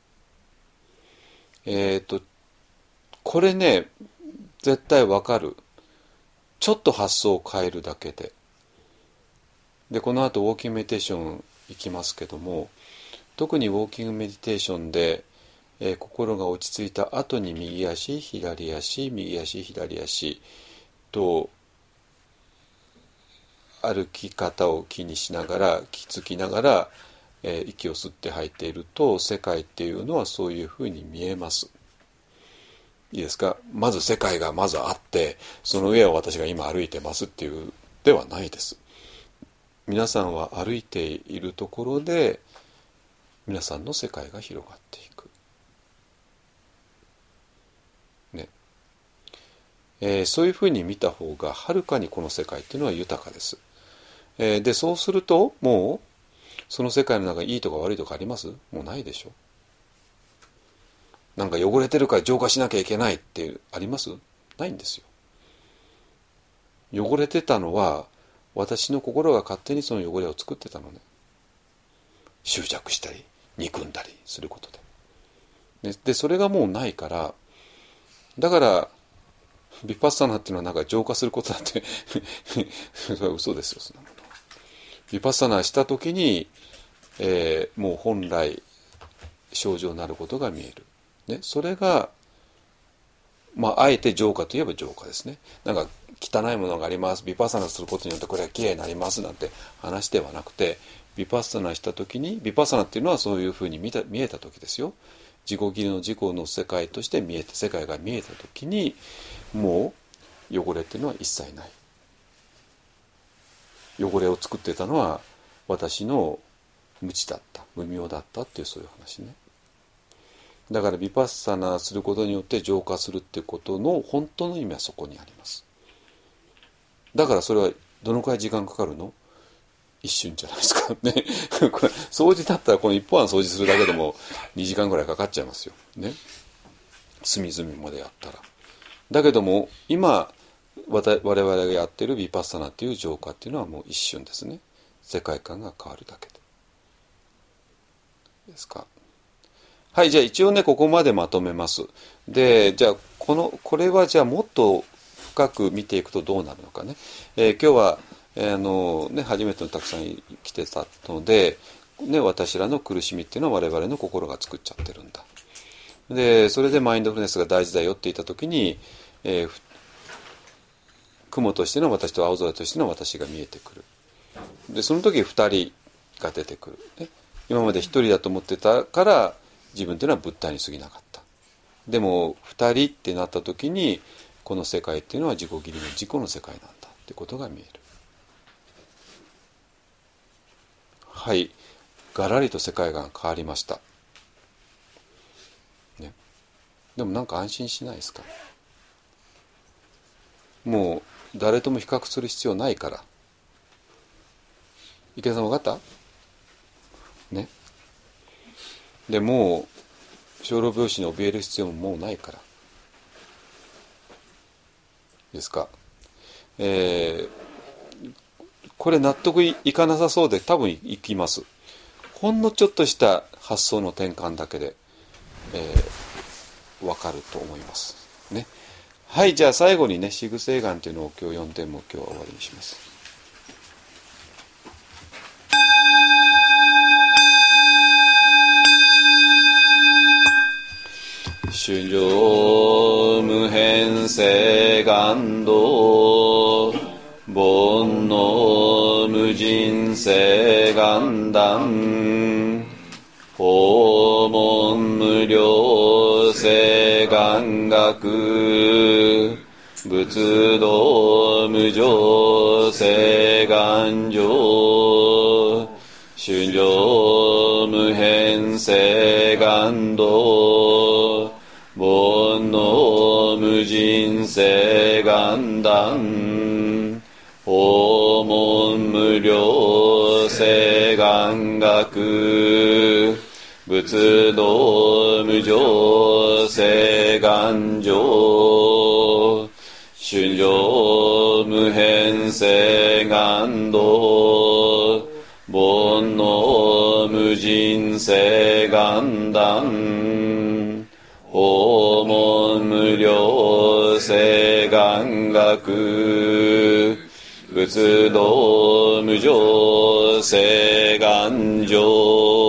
えっとこれね、絶対わかる。ちょっと発想を変えるだけで。で、この後ウォーキングメディテーション行きますけども、特にウォーキングメディテーションで、えー、心が落ち着いた後に右足、左足、右足、左足と歩き方を気にしながら、気づきながら、えー、息を吸って吐いていると、世界っていうのはそういうふうに見えます。いいですか？まず世界がまずあって、その上を私が今歩いてますっていうではないです。皆さんは歩いているところで皆さんの世界が広がっていく。ね。えー、そういうふうに見た方がはるかにこの世界っていうのは豊かです。えー、で、そうするともうその世界の中にいいとか悪いとかあります？もうないでしょ。なんか汚れてるから浄化しなきゃいけないってあります？ないんですよ。汚れてたのは私の心が勝手にその汚れを作ってたのね。執着したり憎んだりすることで。で、それがもうないから、だからヴィパッサナーっていうのはなんか浄化することだってそれは嘘ですよ、そんなもの。ヴィパッサナーした時に、えー、もう本来症状になることが見える。ね、それが、まあ、あえて浄化といえば浄化ですね。なんか汚いものがあります、ヴィパッサナーすることによってこれはきれいになりますなんて話ではなくて、ヴィパッサナーした時に、ヴィパッサナーっていうのはそういうふうに見た見えた時ですよ。自己義理の自己の世界として見えて、世界が見えた時に、もう汚れっていうのは一切ない。汚れを作ってたのは私の無知だった無明だったっていうそういう話ね。だからヴィパッサナーすることによって浄化するっていうことの本当の意味はそこにあります。だからそれはどのくらい時間かかるの？一瞬じゃないですかねこれ掃除だったらこの一本案掃除するだけでもにじかんぐらいかかっちゃいますよね、隅々までやったら。だけども今我々がやってるヴィパッサナっていう浄化っていうのはもう一瞬ですね。世界観が変わるだけでですか。はい、じゃあ一応ねここまでまとめます。でじゃあこのこれはじゃあもっと深く見ていくとどうなるのかね、えー、今日はあのね、初めてのたくさん来てたので、ね、私らの苦しみっていうのは我々の心が作っちゃってるんだ。でそれでマインドフルネスが大事だよって言った時に、えー、雲としての私と青空としての私が見えてくる。でその時ふたりが出てくる、ね、今までひとりだと思ってたから自分というのは物体に過ぎなかった。でもふたりってなった時にこの世界っていうのは自己義理の自己の世界なんだってことが見える。はい、ガラリと世界が変わりました、ね、でもなんか安心しないですか？もう誰とも比較する必要ないから。池田さん分かったね。でもう生老病死に怯える必要ももうないからですか。えーこれ納得いかなさそうで多分いきます。ほんのちょっとした発想の転換だけで、えー、分かると思いますね。はい、じゃあ最後にねシグセイガンというのを今日読んでも今日は終わりにします。衆生無変性願道煩悩無人性願断訪問無量性願学仏道無常性願上衆生無変性願道煩悩無人性願断訪問無量性願学仏道無常性願上衆生無変性願道煩悩無人性願断訪問無量性願学仏道無常性願上